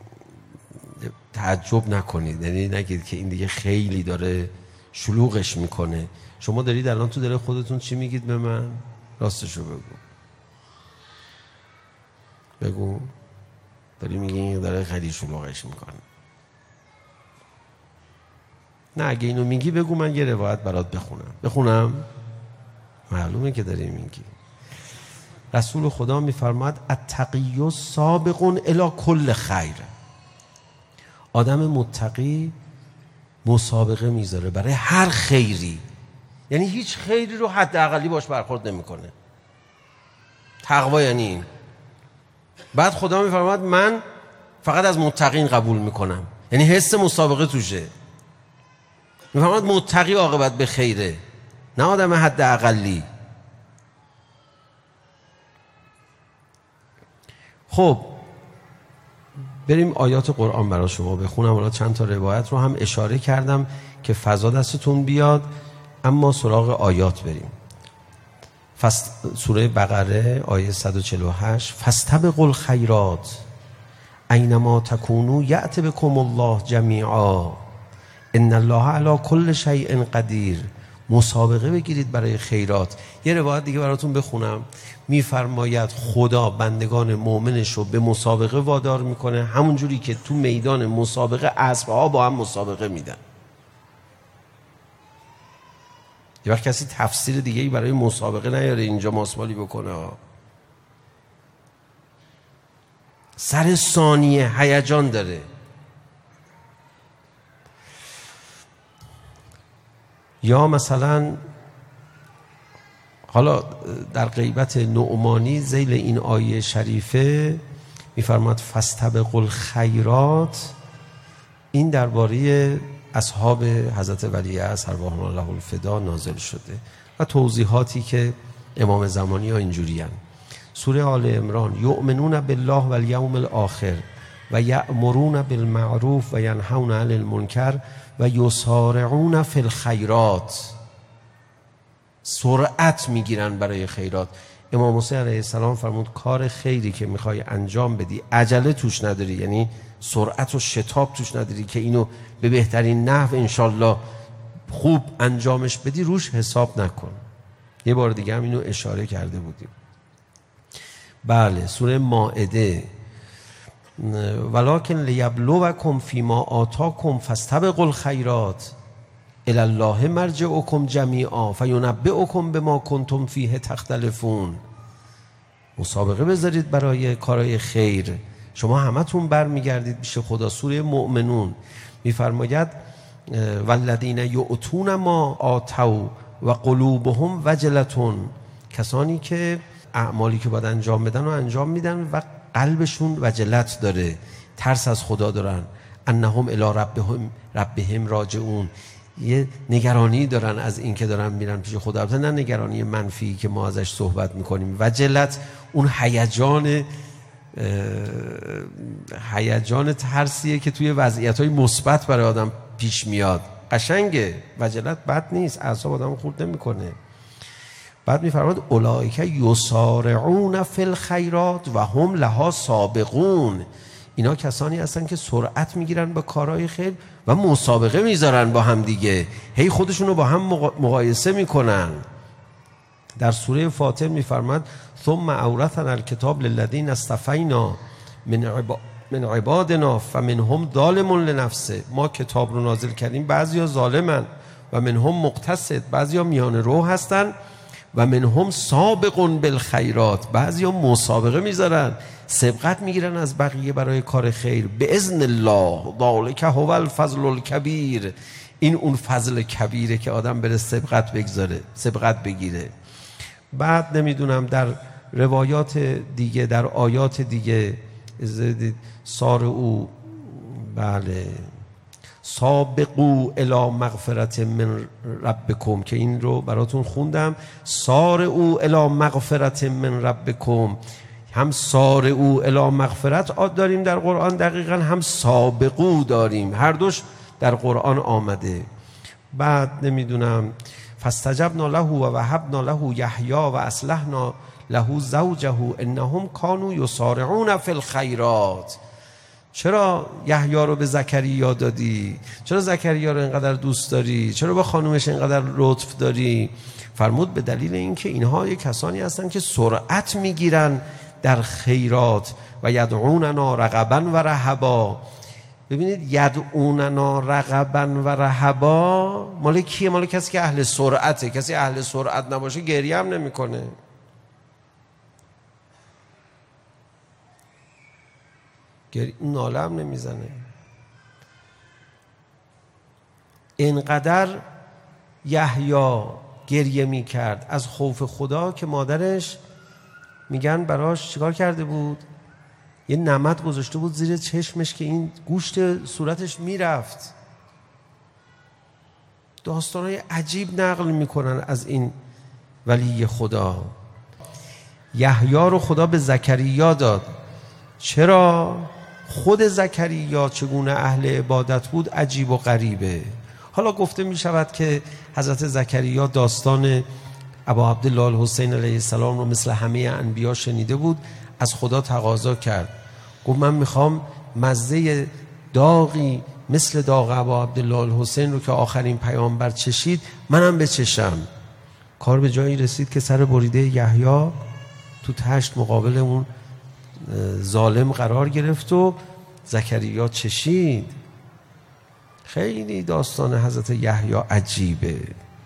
تعجب نکنید، یعنی نگید که این دیگه خیلی داره شلوغش میکنه، شما دارید الان تو دل خودتون چی میگید به من؟ راستشو بگو بگو داری میگی این داره خیلی شلوغش میکنه. نه، اگه اینو میگی بگو من یه روایت برات بخونم. بخونم؟ معلومه که داری میگی. رسول خدا میفرماید التقی سابق الی کل خیر، آدم متقی مسابقه میذاره برای هر خیری، یعنی هیچ خیری رو حداقلی باش برخورد نمیکنه. تقوا یعنی این. بعد خدا میفرماید من فقط از متقین قبول میکنم، یعنی حس مسابقه توشه. میفرماید متقی عاقبت به خیره، نه آدم حداقلی. خب بریم آیات قرآن برای شما بخونم. حالا چند تا روایت رو هم اشاره کردم که فضا دستتون بیاد، اما سراغ آیات بریم. فست سوره بقره آیه صد و چهل و هشت، فاستبقوا الخیرات اینما تکونوا یأت بکم الله جمیعا ان الله علی کل شیء قدیر. مسابقه بگیرید برای خیرات. یه روایت دیگه براتون بخونم، میفرماید خدا بندگان مؤمنش رو به مسابقه وادار میکنه، همون جوری که تو میدان مسابقه اسبها با هم مسابقه میدن. یه وقت کسی تفسیر دیگه برای مسابقه نیاره اینجا ماسمالی بکنه. سر ثانیه هیجان داره. یا مثلا حالا در غیبت نعمانی ذیل این آیه شریفه میفرماد فاستبقوا الخیرات، این درباره اصحاب حضرت ولی عصر ارواحنا الله الفدا نازل شده و توضیحاتی که امام زمانی ها اینجوری هن. سوره آل عمران یؤمنون بالله و الیوم الاخر و یأمرون بالمعروف و ینهون عن المنکر و یسارعون فی الخیرات، سرعت میگیرن برای خیرات. امام حسین علیه السلام فرمود کار خیری که میخوای انجام بدی عجله توش نداری، یعنی سرعت و شتاب توش نداری که اینو به بهترین نحو انشالله خوب انجامش بدی، روش حساب نکن. یه بار دیگه هم اینو اشاره کرده بودیم. بله سوره مائده ولکن لیبلوکم فیما آتاکم فاستبقوا الخیرات الی الله مرجعکم جمیعا فینبئکم بما کنتم فیه تختلفون. مسابقه بذارید برای کارهای خیر، شما همتون برمیگردید پیش خدا. سوره مؤمنون میفرماید والذین یؤتون ما آتوا و قلوبهم وجلتون، کسانی که اعمالی که باید انجام بدن و انجام میدن و قلبشون وجلت داره، ترس از خدا دارن. انهم الی ربهم ربهم راجعون، یه نگرانی دارن از این که دارن میرن پیش خدا، البته نه نگرانی منفی که ما ازش صحبت میکنیم. وجلت اون هیجان هیجان ترسیه که توی وضعیت‌های مثبت برای آدم پیش میاد، قشنگه. وجلت بد نیست، اعصاب آدم خورد نمیکنه. بعد میفرماد اولئک یسارعون فی الخیرات و هم لها سابقون، اینا کسانی هستن که سرعت میگیرن به کارهای خیر و مسابقه میذارن با هم دیگه، هی خودشونو با هم مقایسه میکنن. در سوره فاطر میفرماد ثم اورثنا الکتاب للذین اصطفینا من عباد من عبادنا فمنهم ظالم لنفسه، ما کتاب رو نازل کردیم، بعضیا ظالمن و منهم مقتصد، بعضیا میانه رو هستن، و منهم سابقون بالخیرات، بعضیا مسابقه میذارن، سبقت میگیرن از بقیه برای کار خیر. باذن الله ذلک هو الفضل الکبیر، این اون فضل کبیره که آدم بره سبقت بگذاره، سبقت بگیره. بعد نمیدونم در روایات دیگه، در آیات دیگه سار او بله سابقو الی مغفرت من ربکم، که این رو براتون خوندم. سار او الی مغفرت من ربکم، هم سار او الی مغفرت داریم در قرآن دقیقا، هم سابقو داریم، هر دوش در قرآن آمده. بعد نمیدونم فاستجبنا له و وهبنا له یحیی و اصلحنا له زوجه انهم كانوا یسارعون فی الخیرات. چرا یحیی رو به زکریا دادی؟ چرا زکریا رو اینقدر دوست داری؟ چرا با خانومش اینقدر لطف داری؟ فرمود به دلیل اینکه اینها یک کسانی هستن که سرعت میگیرن در خیرات و یدعوننا رغبا و رهبا. ببینید یدعوننا رغبا و رهبا مال کیه؟ مال کسی که اهل سرعته. کسی اهل سرعت نباشه گریه هم نمیکنه. ناله هم نمیزنه. اینقدر یحیی گریه میکرد از خوف خدا که مادرش میگن براش چیکار کرده بود؟ یه نمد گذاشته بود زیر چشمش که این گوشت صورتش میرفت. داستانهای عجیب نقل میکنن از این ولی خدا. یحیی رو خدا به زکریا داد. چرا؟ خود زکریا چگونه اهل عبادت بود عجیب و غریبه. حالا گفته می شود که حضرت زکریا داستان ابا عبدالله الحسین علیه السلام رو مثل همه انبیا شنیده بود، از خدا تقاضا کرد، گفت من میخوام مزه داغی مثل داغ ابا عبدالله الحسین رو که آخرین پیامبر چشید منم بچشم. کار به جایی رسید که سر بریده یحیی تو تشت مقابل اون ظالم قرار گرفت و زکریا چشید. خیلی داستان حضرت یحیی عجیبه.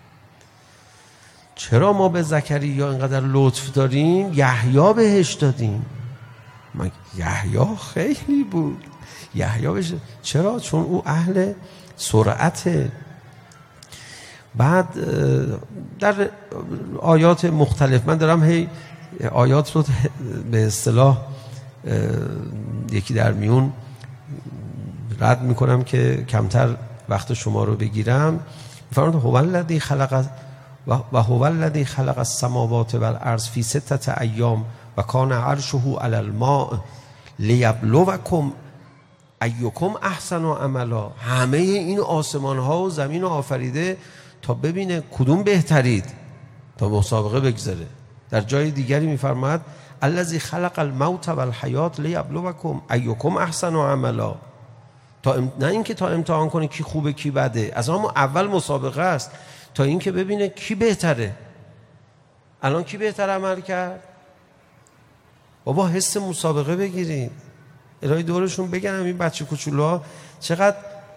چرا ما به زکریا اینقدر لطف داریم؟ یحیی بهش دادیم. من یحیی خیلی بود. یحیی بهش چرا؟ چون او اهل سرعته. بعد در آیات مختلف، من دارم هی آیات رو به اصطلاح یکی در میون رد میکنم که کمتر وقت شما رو بگیرم، میفرماید هو الذی خلق و هو الذی خلق السماوات والارض فی ستة ایام و کان عرشه علی الماء لیبلوکم ایکم احسن عملا. همه این آسمان ها و زمین رو آفریده تا ببینه کدوم بهترید، تا مسابقه بگذاره. در جای دیگری میفرماید الذی خلق الموت والحیات لیبلوکم ایکم احسن عملا. تا ام... نه اینکه تا امتحان کنه کی خوبه کی بده، از همون اول مسابقه است تا اینکه ببینه کی بهتره. الان کی بهتر عمل کرد؟ بابا حس مسابقه بگیرید. الهی دورشون بگن این بچه کوچولوها چقدر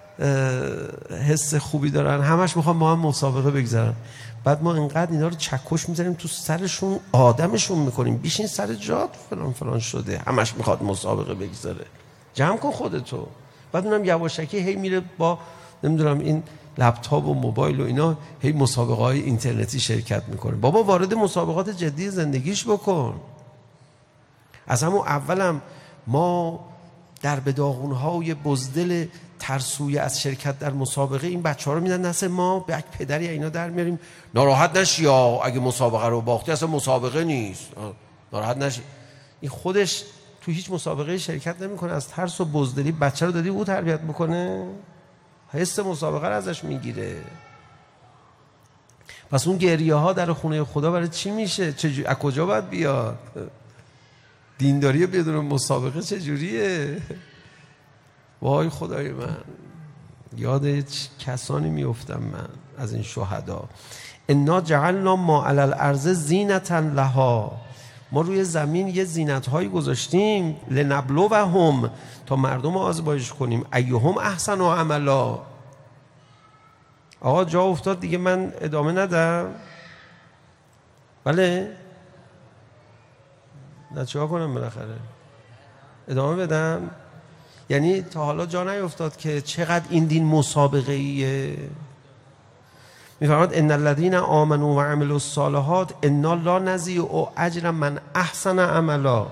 حس خوبی دارن، همش میخوان با هم مسابقه بگذارن. بعد ما اینقدر اینا رو چکش میزنیم تو سرشون، آدمشون میکنیم بیشین سر جات فلان فلان شده، همش میخواد مسابقه بگذاره. جمع کن خودتو. بعد اونم یواشکی هی میره با نمیدونم این لپتاپ و موبایل و اینا هی مسابقه های اینترنتی شرکت میکنه. بابا وارد مسابقات جدی زندگیش بکن. از همون اولم ما در بداغون‌های بزدل ترسوی از شرکت در مسابقه این بچه‌ها رو میدن دست ما، به یک پدری اینا در میاریم ناراحت نشی یا اگه مسابقه رو باختی اصلا مسابقه نیست، ناراحت نشی. این خودش تو هیچ مسابقه شرکت نمیکنه، از ترس و بزدلی بچه رو دادی او تربیت بکنه، حس مسابقه رو ازش میگیره. پس اون گریه ها در خونه خدا برای چی میشه؟ چجوری از کجا باید بیاد؟ دینداری بدون مسابقه چجوریه؟ وای خدای من، یاد کسانی میافتم من از این شهدا. انا جعلنا ما علی الارض زینتا لها، ما روی زمین یه زینت هایی گذاشتیم لنبلوهم، تا مردم آزمایش کنیم ایهم احسن و عملا. آقا جا افتاد دیگه من ادامه ندم؟ بله نه چیکار کنم بالاخره ادامه بدم؟ یعنی تا حالا جا نیفتاد که چقدر این دین مسابقه ایه. میفرماد ان الذين آمنوا وعملوا الصالحات انا لا نضيع اجر من احسن عملا.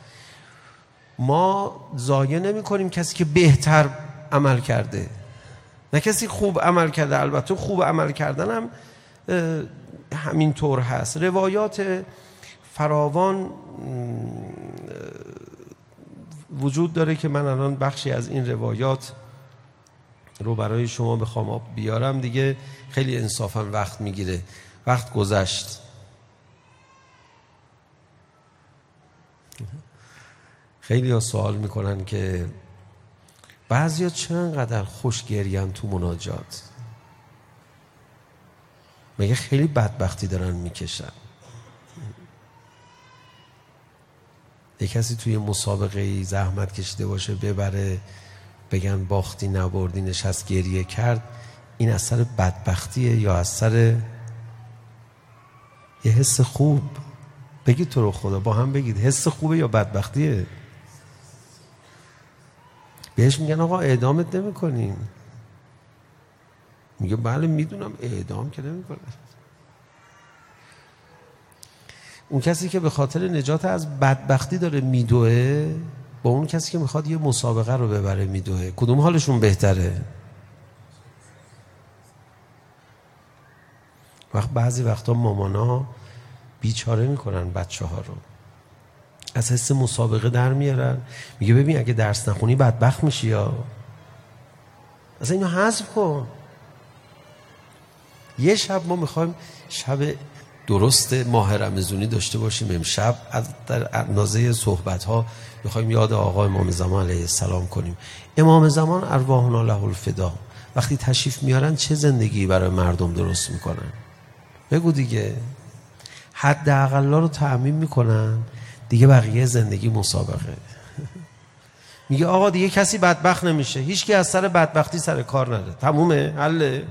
ما ضایع نمی کنیم کسی که بهتر عمل کرده، نه کسی خوب عمل کرده. البته خوب عمل کردن هم همین طور هست. روایات فراوان وجود داره که من الان بخشی از این روایات رو برای شما بخوام بیارم دیگه خیلی انصافا وقت میگیره، وقت گذشت. خیلی ها سوال میکنن که بعضی ها چرا انقدر خوش گریان تو مناجات؟ مگه خیلی بدبختی دارن میکشن؟ یک کسی توی مسابقه زحمت کشیده باشه ببره، بگن باختی نبردی نشست گریه کرد، این از سر بدبختیه یا از سر یه حس خوب؟ بگید تو رو خدا با هم بگید حس خوبه یا بدبختیه؟ بهش میگن آقا اعدامت نمی کنیم، میگه بله میدونم اعدام که نمی کنم. اون کسی که به خاطر نجات از بدبختی داره میدوه با اون کسی که میخواد یه مسابقه رو ببره میدوه، کدوم حالشون بهتره؟ وقت بعضی وقتا مامانا بیچاره میکنن بچه ها رو، از حس مسابقه در میارن، میگه ببین اگه درس نخونی بدبخت میشی، یا اصلا اینو حذف کن. یه شب ما میخوایم شب درست ماه رمضانی داشته باشیم، امشب در اندازه صحبت ها میخوایم یاد آقا امام زمان علیه السلام کنیم. امام زمان ارواحنا له الفدا، وقتی تشریف میارن چه زندگی برای مردم درست میکنن؟ بگو دیگه. حداقل رو تعمیم میکنن دیگه، بقیه زندگی مسابقه. میگه آقا دیگه کسی بدبخت نمیشه، هیچ کی از سر بدبختی سر کار نره، تمومه، حله.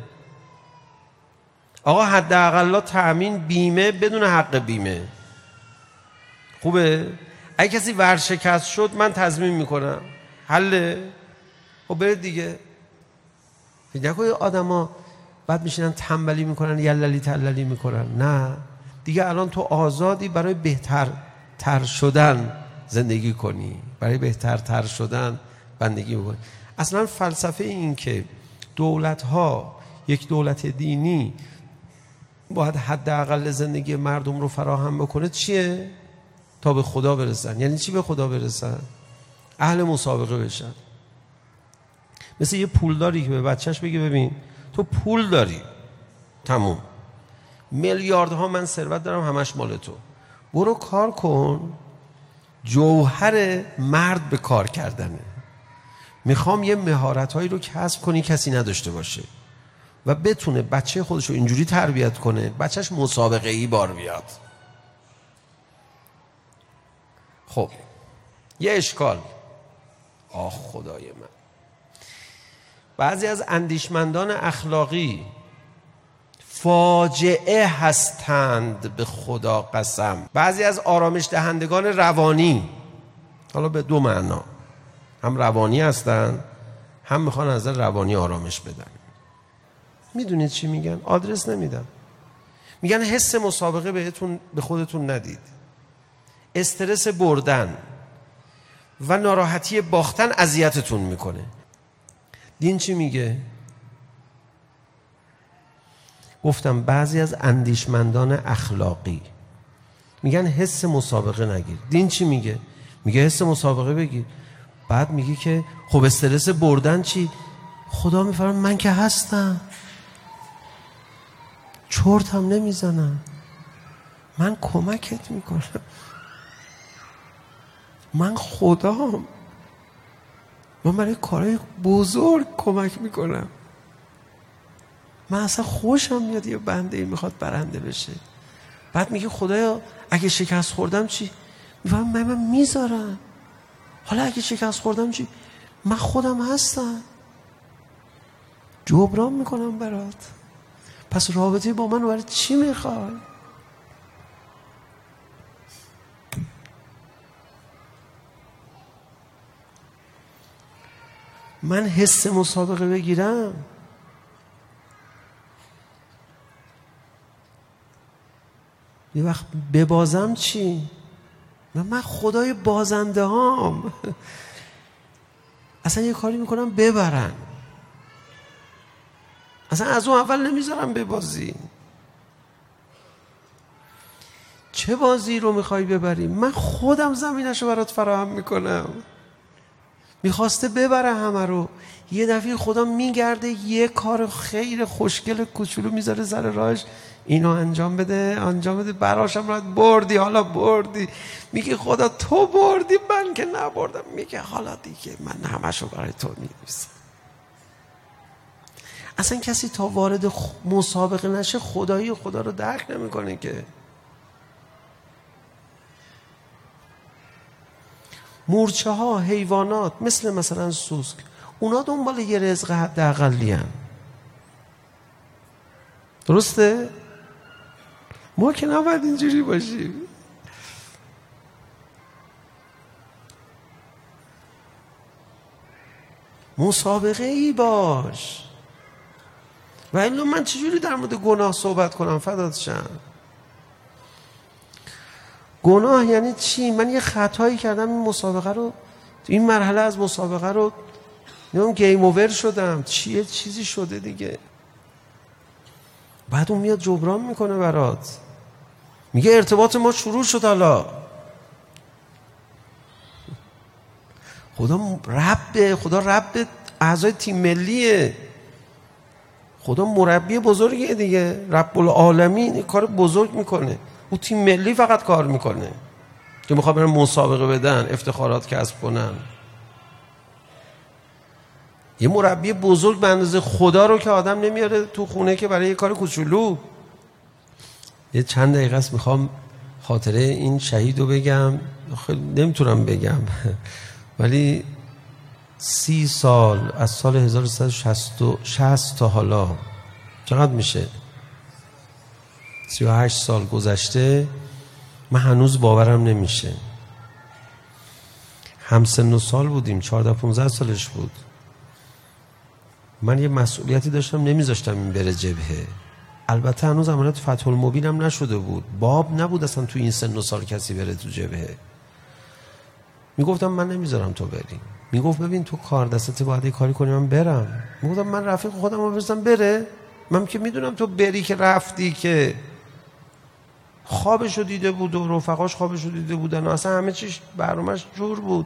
آقا حداقل تأمین بیمه بدون حق بیمه خوبه؟ اگه کسی ورشکست شد من تضمین میکنم، حله. خب برید دیگه. نکنه آدم ها بعد میشینن تنبلی میکنن یللی تللی میکنن. نه دیگه الان تو آزادی برای بهتر تر شدن زندگی کنی، برای بهتر تر شدن بندگی بکنی. اصلا فلسفه این که دولت ها، یک دولت دینی باید حداقل زندگی مردم رو فراهم بکنه چیه؟ تا به خدا برسن. یعنی چی به خدا برسن؟ اهل مسابقه بشن. مثل یه پولداری که به بچهش بگه ببین تو پول داری، تموم، میلیاردها من ثروت دارم، همش مال تو، برو کار کن. جوهر مرد به کار کردنه. میخوام یه مهارت‌هایی رو کسب کنی کسی نداشته باشه و بتونه بچه خودش رو اینجوری تربیت کنه بچهش مسابقه ای بار بیاد. خب یه اشکال، آه خدای من، بعضی از اندیشمندان اخلاقی فاجعه هستند به خدا قسم. بعضی از آرامش دهندگان روانی، حالا به دو معنا، هم روانی هستن هم میخوان از روانی آرامش بدن. میدونید چی میگن؟ آدرس نمیدن، میگن حس مسابقه بهتون به خودتون ندید، استرس بردن و ناراحتی باختن اذیتتون میکنه. دین چی میگه؟ گفتم بعضی از اندیشمندان اخلاقی میگن حس مسابقه نگیر. دین چی میگه؟ میگه حس مسابقه بگیر. بعد میگه که خب استرس بردن چی؟ خدا میفرماید من که هستم، چرت هم نمیزنم، من کمکت میکنم، من خدام، من برای کارهای بزرگ کمک میکنم. من اصلا خوشم میاد یه بنده ای میخواد برنده بشه. بعد میگه خدایا اگه شکست خوردم چی؟ میفهم من, من میذارم. حالا اگه شکست خوردم چی؟ من خودم هستم، جبران میکنم برات. پس رابطه با من برای چی میخوای؟ من حس مسابقه بگیرم، یه وقت ببازم چی؟ من, من خدای بازنده هام. اصلا یه کاری میکنم ببرن، اصلا از اون اول نمیذارم ببازی. چه بازی رو میخوای ببری؟ من خودم زمینشو برات فراهم میکنم. میخواسته ببره همه رو، یه دفعه خدا میگرده یه کار خیر خوشگل کوچولو میذاره سر راهش، اینو انجام بده انجام بده، براشم راحت بردی، حالا بردی. میگه خدا تو بردی من که نبردم. میگه حالا دیگه من همشو برای تو می‌نویسم. اصلا کسی تا وارد مسابقه نشه خدایی خدا رو درک نمیکنه که. مورچه ها، حیوانات مثل مثلا سوسک، اونا دنبال یه رزق حداقلی ان. درسته؟ ما که نباید اینجوری باشیم. مسابقه ای باش. و الا من چجوری در مورد گناه صحبت کنم فدات شم؟ گناه یعنی چی؟ من یه خطایی کردم، این مسابقه رو، این مرحله از مسابقه رو نمیم گیم اوور شدم، چیه چیزی شده دیگه. بعد اون میاد جبران میکنه برات، میگه ارتباط ما شروع شد. حالا خدا رب، خدا رب اعضای تیم ملیه، خدا مربی بزرگیه دیگه، رب العالمین کار بزرگ میکنه. او تیم ملی فقط کار میکنه که میخواد برن مسابقه بدن، افتخارات کسب کنن. یه مربی بزرگ به اندازه خدا رو که آدم نمیاره تو خونه که برای یه کار کوچولو. یه چند دقیقه است میخوام خاطره این شهید رو بگم، خیلی نمیتونم بگم ولی سی سال از سال هزار و سیصد و شصت تا حالا چقدر میشه؟ سی و هشت سال گذشته. من هنوز باورم نمیشه. همسن و سال بودیم، چهارده پونزده سالش بود. من یه مسئولیتی داشتم، نمیذاشتم این بره جبهه. البته هنوز عملیات فتح المبین هم نشده بود، باب نبود اصلا تو این سن و سال کسی بره تو جبهه. میگفتم من نمیذارم تو بری. میگفت ببین تو کار دستت باید یه کاری کنی من برم. میگفتم من رفیق خودم رو بزنم بره، من که میدونم تو بری که رفتی، که خوابشو دیده بود و رفقاش خوابشو دیده بودن و اصلا همه چیش برنامه‌اش جور بود.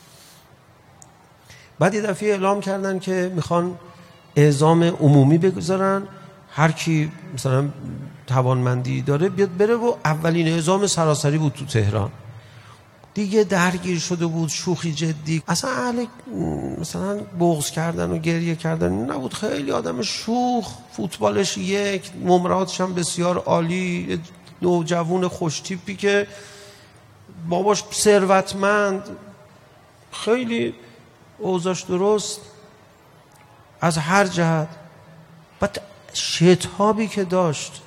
بعد یه دفعه اعلام کردن که میخوان اعزام عمومی بگذارن، هر کی مثلا توانمندی داره بیاد بره، و اولین اعزام سراسری بود تو تهران. دیگه درگیر شده بود، شوخی جدی، اصلا اهل مثلا بغض کردن و گریه کردن نبود. خیلی آدم شوخ، فوتبالش یک، نمراتش هم بسیار عالی، نوجوان خوشتیپی که باباش ثروتمند، خیلی اوضاعش درست از هر جهت. بعد شتابی که داشت،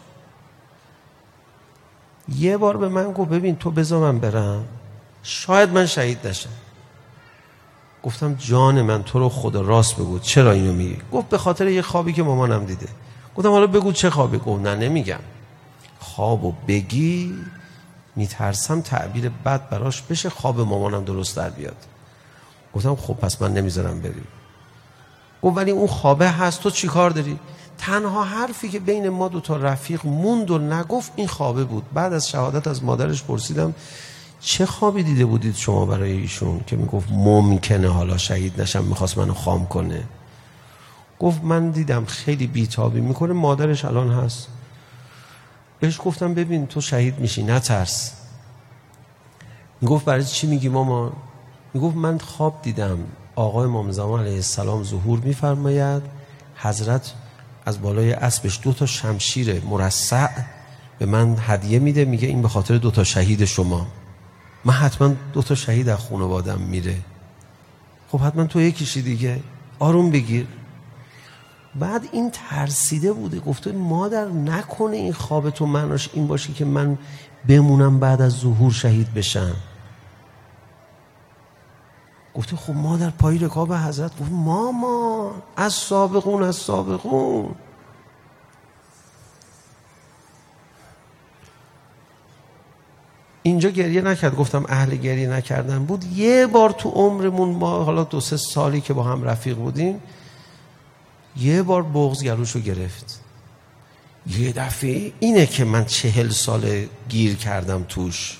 یه بار به من گفت ببین تو بذار من برم، شاید من شهید نشم. گفتم جان من تو رو خدا راست بگو چرا اینو میگی؟ گفت به خاطر یه خوابی که مامانم دیده. گفتم حالا بگو چه خوابی؟ گفت نه نمیگم، خوابو بگی میترسم تعبیر بد براش بشه، خواب مامانم درست در بیاد. گفتم خب پس من نمیذارم بری. گفت ولی اون خوابه هست، تو چی کار داری؟ تنها حرفی که بین ما دو تا رفیق موند و نگفت این خوابه بود. بعد از شهادت از مادرش پرسیدم چه خوابی دیده بودید شما برای ایشون که میگفت ممکنه حالا شهید نشم، میخواست منو خام کنه؟ گفت من دیدم خیلی بیتابی میکنه، مادرش الان هست. بهش گفتم ببین تو شهید میشی نترس. میگفت برای چی میگی مامان؟ میگفت من خواب دیدم آقای امام زمان علیه السلام ظهور میفرماید، حضرت از بالای اسبش دو تا شمشیر مرصع به من هدیه میده، میگه این به خاطر دو تا شهید شما. من حتما دو تا شهید از خانواده‌ام میره. خب حتما تو یکیشی دیگه، آروم بگیر. بعد این ترسیده بوده، گفته مادر نکنه این خواب تو معناش این باشه که من بمونم بعد از ظهور شهید بشم. گفته خب مادر پای رکاب حضرت. گفت ماما از سابقون از سابقون. اینجا گریه نکرد، گفتم اهل گریه نکردن بود. یه بار تو عمرمون ما حالا دو سه سالی که با هم رفیق بودیم، یه بار بغض گلوشو گرفت. یه دفعه اینه که من چهل سال گیر کردم توش.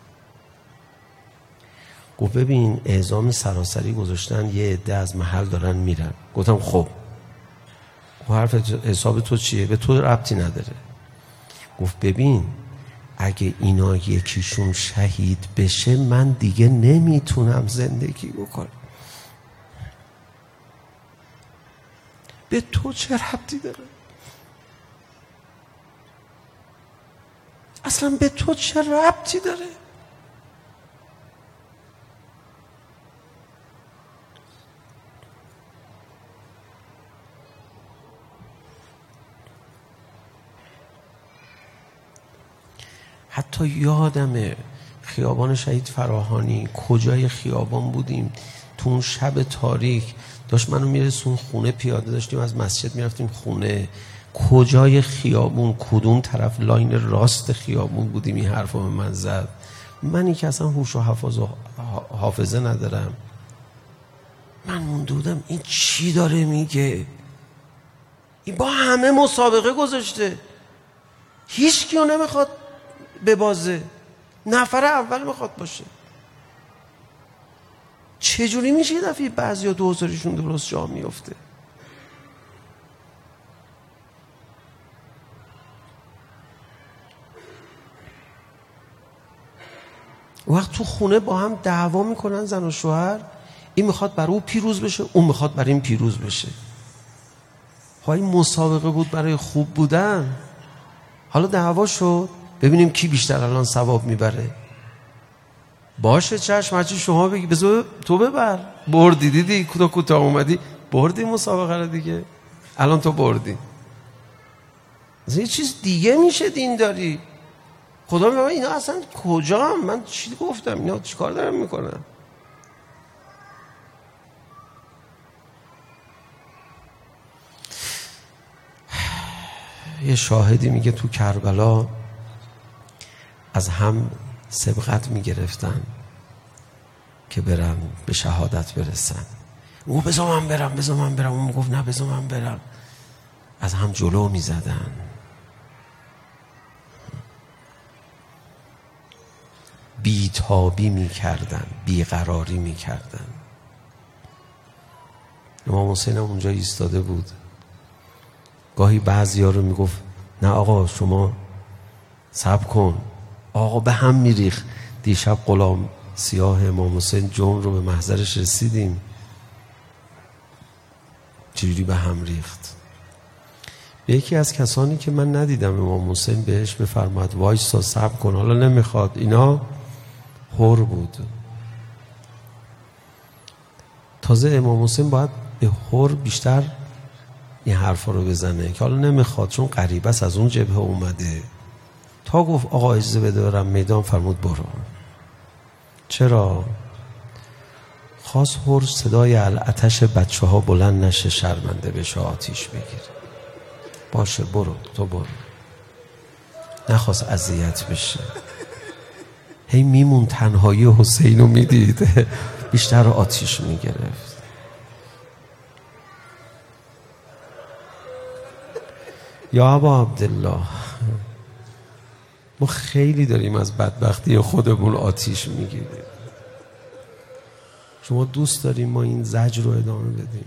گفت ببین اعزام سراسری گذاشتن، یه عده از محل دارن میرن. گفتم خب حرف حساب تو چیه؟ به تو ربطی نداره. گفت ببین اگه اینا یکیشون شهید بشه من دیگه نمیتونم زندگی بکنم. به تو چه ربطی داره؟ اصلا به تو چه ربطی داره؟ حتی یادمه خیابان شهید فراهانی، کجای خیابان بودیم تو اون شب تاریک، داشت منو میرسون خونه، پیاده داشتیم از مسجد میرفتیم خونه. کجای خیابون، کدوم طرف لاین راست خیابون بودیم این حرفو به من زد. منی که اصلا هوش و حافظه ندارم. من مونده بودم این چی داره میگه؟ این با همه مسابقه گذاشته، هیچ کیو نمیخواد به بازه، نفر اول میخواد باشه. چجوری میشه یه دفعه بعضی ها دوزاریشون درست جا میفته؟ وقت تو خونه با هم دعوا میکنن زن و شوهر، این میخواد بر او پیروز بشه، اون میخواد بر این پیروز بشه. های مسابقه بود برای خوب بودن، حالا دعوا شد، ببینیم کی بیشتر الان ثواب میبره. باشه چشم، هرچی شما بگی، بذار تو ببر. بردی، دیدی کوتا کوتا اومدی، بردی مسابقه رو دیگه، الان تو بردی. از یه چیز دیگه میشه دین داری. خدا میگه اینا اصلا کجا هم؟ من چی گفتم؟ اینا چی کار دارم میکنن؟ یه شاهدی میگه تو کربلا از هم سبقت میگرفتن که برن به شهادت برسن. او بذار من برم بذار من برم اون گفت نه بذار من برم. از هم جلو می زدن. بیتابی می کردن، بیقراری می کردن. امام حسین هم اونجا ایستاده بود. گاهی بعضی ها رو می گفت نه آقا شما صبر کن. آقا به هم می ریخت. دیشب غلام سیاه امام حسین جون رو به محضرش رسیدیم، چجوری به هم ریخت. به یکی از کسانی که من ندیدم امام حسین بهش بفرماد وایسا صبر کن، حالا نمیخواد، اینا حر بود. تازه امام حسین باید به حر بیشتر این حرفا رو بزنه که حالا نمیخواد چون غریبه است از اون جبهه اومده. تا گفت آقا اجازه بده برم میدان، فرمود برو. چرا؟ خواست حر صدای العتش بچه ها بلند نشه، شرمنده بشه، آتیش بگیره. باشه برو تو برو. نخواست اذیت بشه. هی میمون تنهایی حسین رو میدید بیشتر آتیش میگرفت. یا ابا عبدالله، ما خیلی داریم از بدبختی خودمون آتیش میگیریم. شما دوست داریم ما این زجر رو ادامه بدیم؟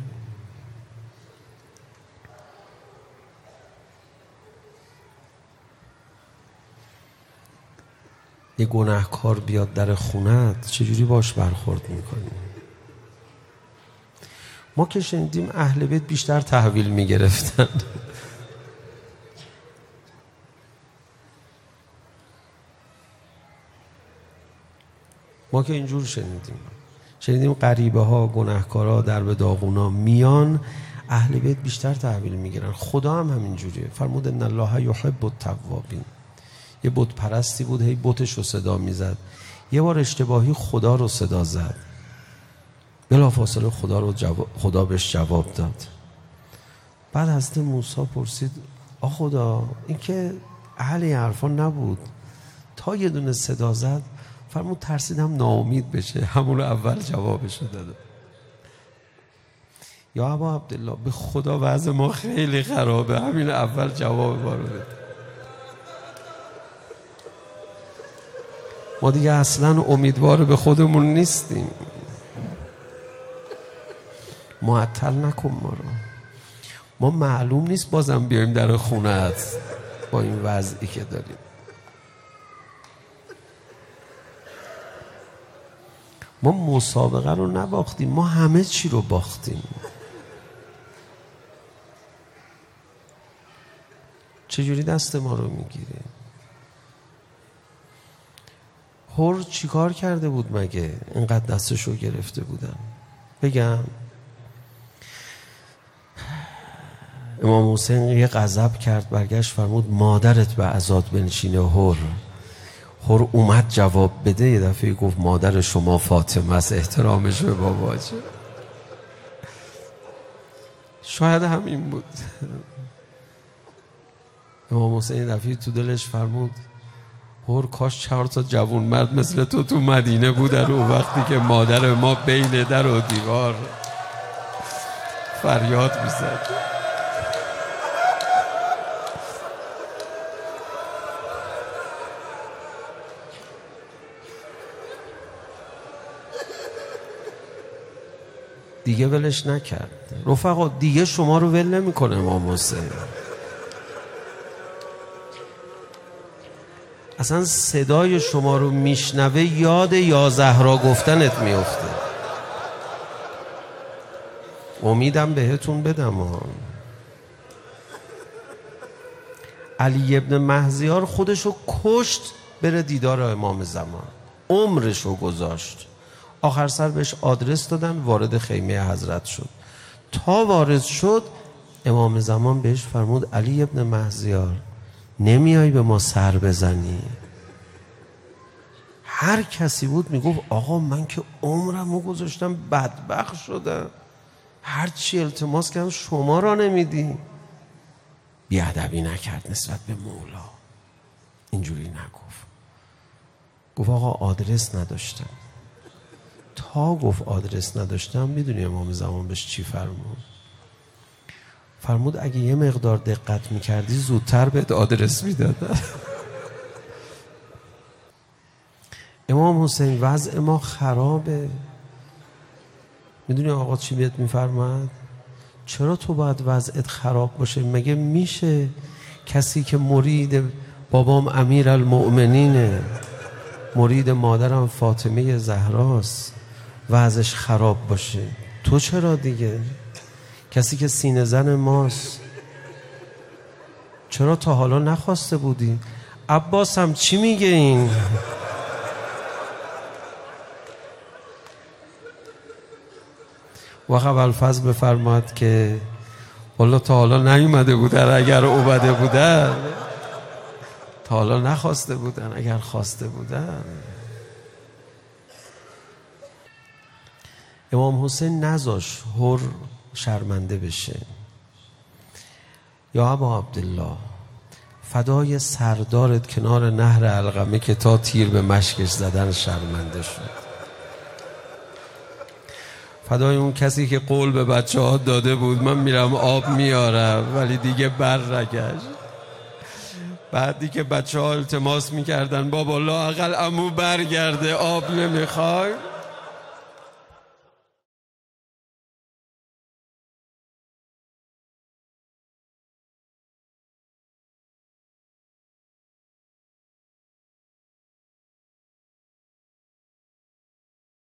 یه گناهکار بیاد در خونت چجوری باش برخورد میکنی؟ ما که شنیدیم اهل بیت بیشتر تحویل میگرفتن. ما که اینجور شنیدیم شنیدیم غریبه ها گناهکارا در به داغونا میان، اهل بیت بیشتر تحویل میگیرن. خدا هم همینجوریه. فرمود ان الله یحب التوابین. یه بت پرستی بود، هی بتش رو صدا میزد. یه بار اشتباهی خدا رو صدا زد، بلافاصله خدا رو جواب خدا بهش جواب داد. بعد حضرت موسی پرسید آ خدا این که اهل این حرفا نبود، تا یه دونه صدا زد. فرمود ترسیدم ناامید بشه، همون اول جوابش رو داد. یا ابا عبدالله به خدا وضع ما خیلی خرابه، همین اول جواب ما رو بده. ما دیگه اصلا امیدوار به خودمون نیستیم. معطل نکن ما رو. ما معلوم نیست بازم بیایم در خونت با این وضعی که داریم. ما مسابقه رو نباختیم، ما همه چی رو باختیم. چجوری دست ما رو میگیریم؟ حر چیکار کرده بود مگه اینقدر دستش رو گرفته بودن؟ بگم امام حسین یه غضب کرد، برگشت فرمود مادرت به عزاد بنشینه. حر حر اومد جواب بده، یه دفعه گفت مادر شما فاطمه است، احترامش به باباشه. شاید همین بود. امام حسین یه دفعه تو دلش فرمود حر کاش چهار تا جوون مرد مثل تو تو مدینه بودن اون وقتی که مادر ما بین در و دیوار فریاد میزد. دیگه ولش نکرد. رفقا دیگه شما رو ول نمیکنه امام حسین. اصلا صدای شما رو میشنوه یاد یا زهرا گفتنت میفته. امیدم بهتون بدم ها. علی ابن مهزیار خودشو کشت بره دیدار امام زمان، عمرشو گذاشت. آخر سر بهش آدرس دادن، وارد خیمه حضرت شد. تا وارد شد امام زمان بهش فرمود علی ابن مهزیار نمیای به ما سر بزنی؟ هر کسی بود میگفت آقا من که عمرمو گذاشتم بدبخت شدم، هر چی التماس کردم شما را نمیدی. بیادبی نکرد نسبت به مولا، اینجوری نگفت. گفت آقا آدرس نداشتم. تا گفت آدرس نداشتم، میدونی امام زمان بهش چی فرمود؟ فرمود اگه یه مقدار دقت میکردی زودتر بهت آدرس میدادن. امام حسین وضع ما خرابه. میدونی آقا چی بهت میفرماد؟ چرا تو باید وضعت خراب باشه؟ مگه میشه کسی که مرید بابام امیر المؤمنینه، مرید مادرم فاطمه زهراست، وضعش خراب باشه؟ تو چرا دیگه؟ کسی که سینه زن ماست، چرا تا حالا نخواسته بودی؟ عباس هم چی میگه این؟ و قبل فضل بفرماد که والله تا حالا نیومده بودن، اگر اومده بودن تا حالا نخواسته بودن، اگر خواسته بودن. امام حسین نذاش هر شرمنده بشه. یا ابا عبدالله، فدای سردارت کنار نهر علقمه که تا تیر به مشکش زدن شرمنده شد. فدای اون کسی که قول به بچه ها داده بود من میرم آب میارم، ولی دیگه بر نگشت. بعدی که بچه ها التماس میکردن بابا لااقل عمو برگرده، آب نمیخوای،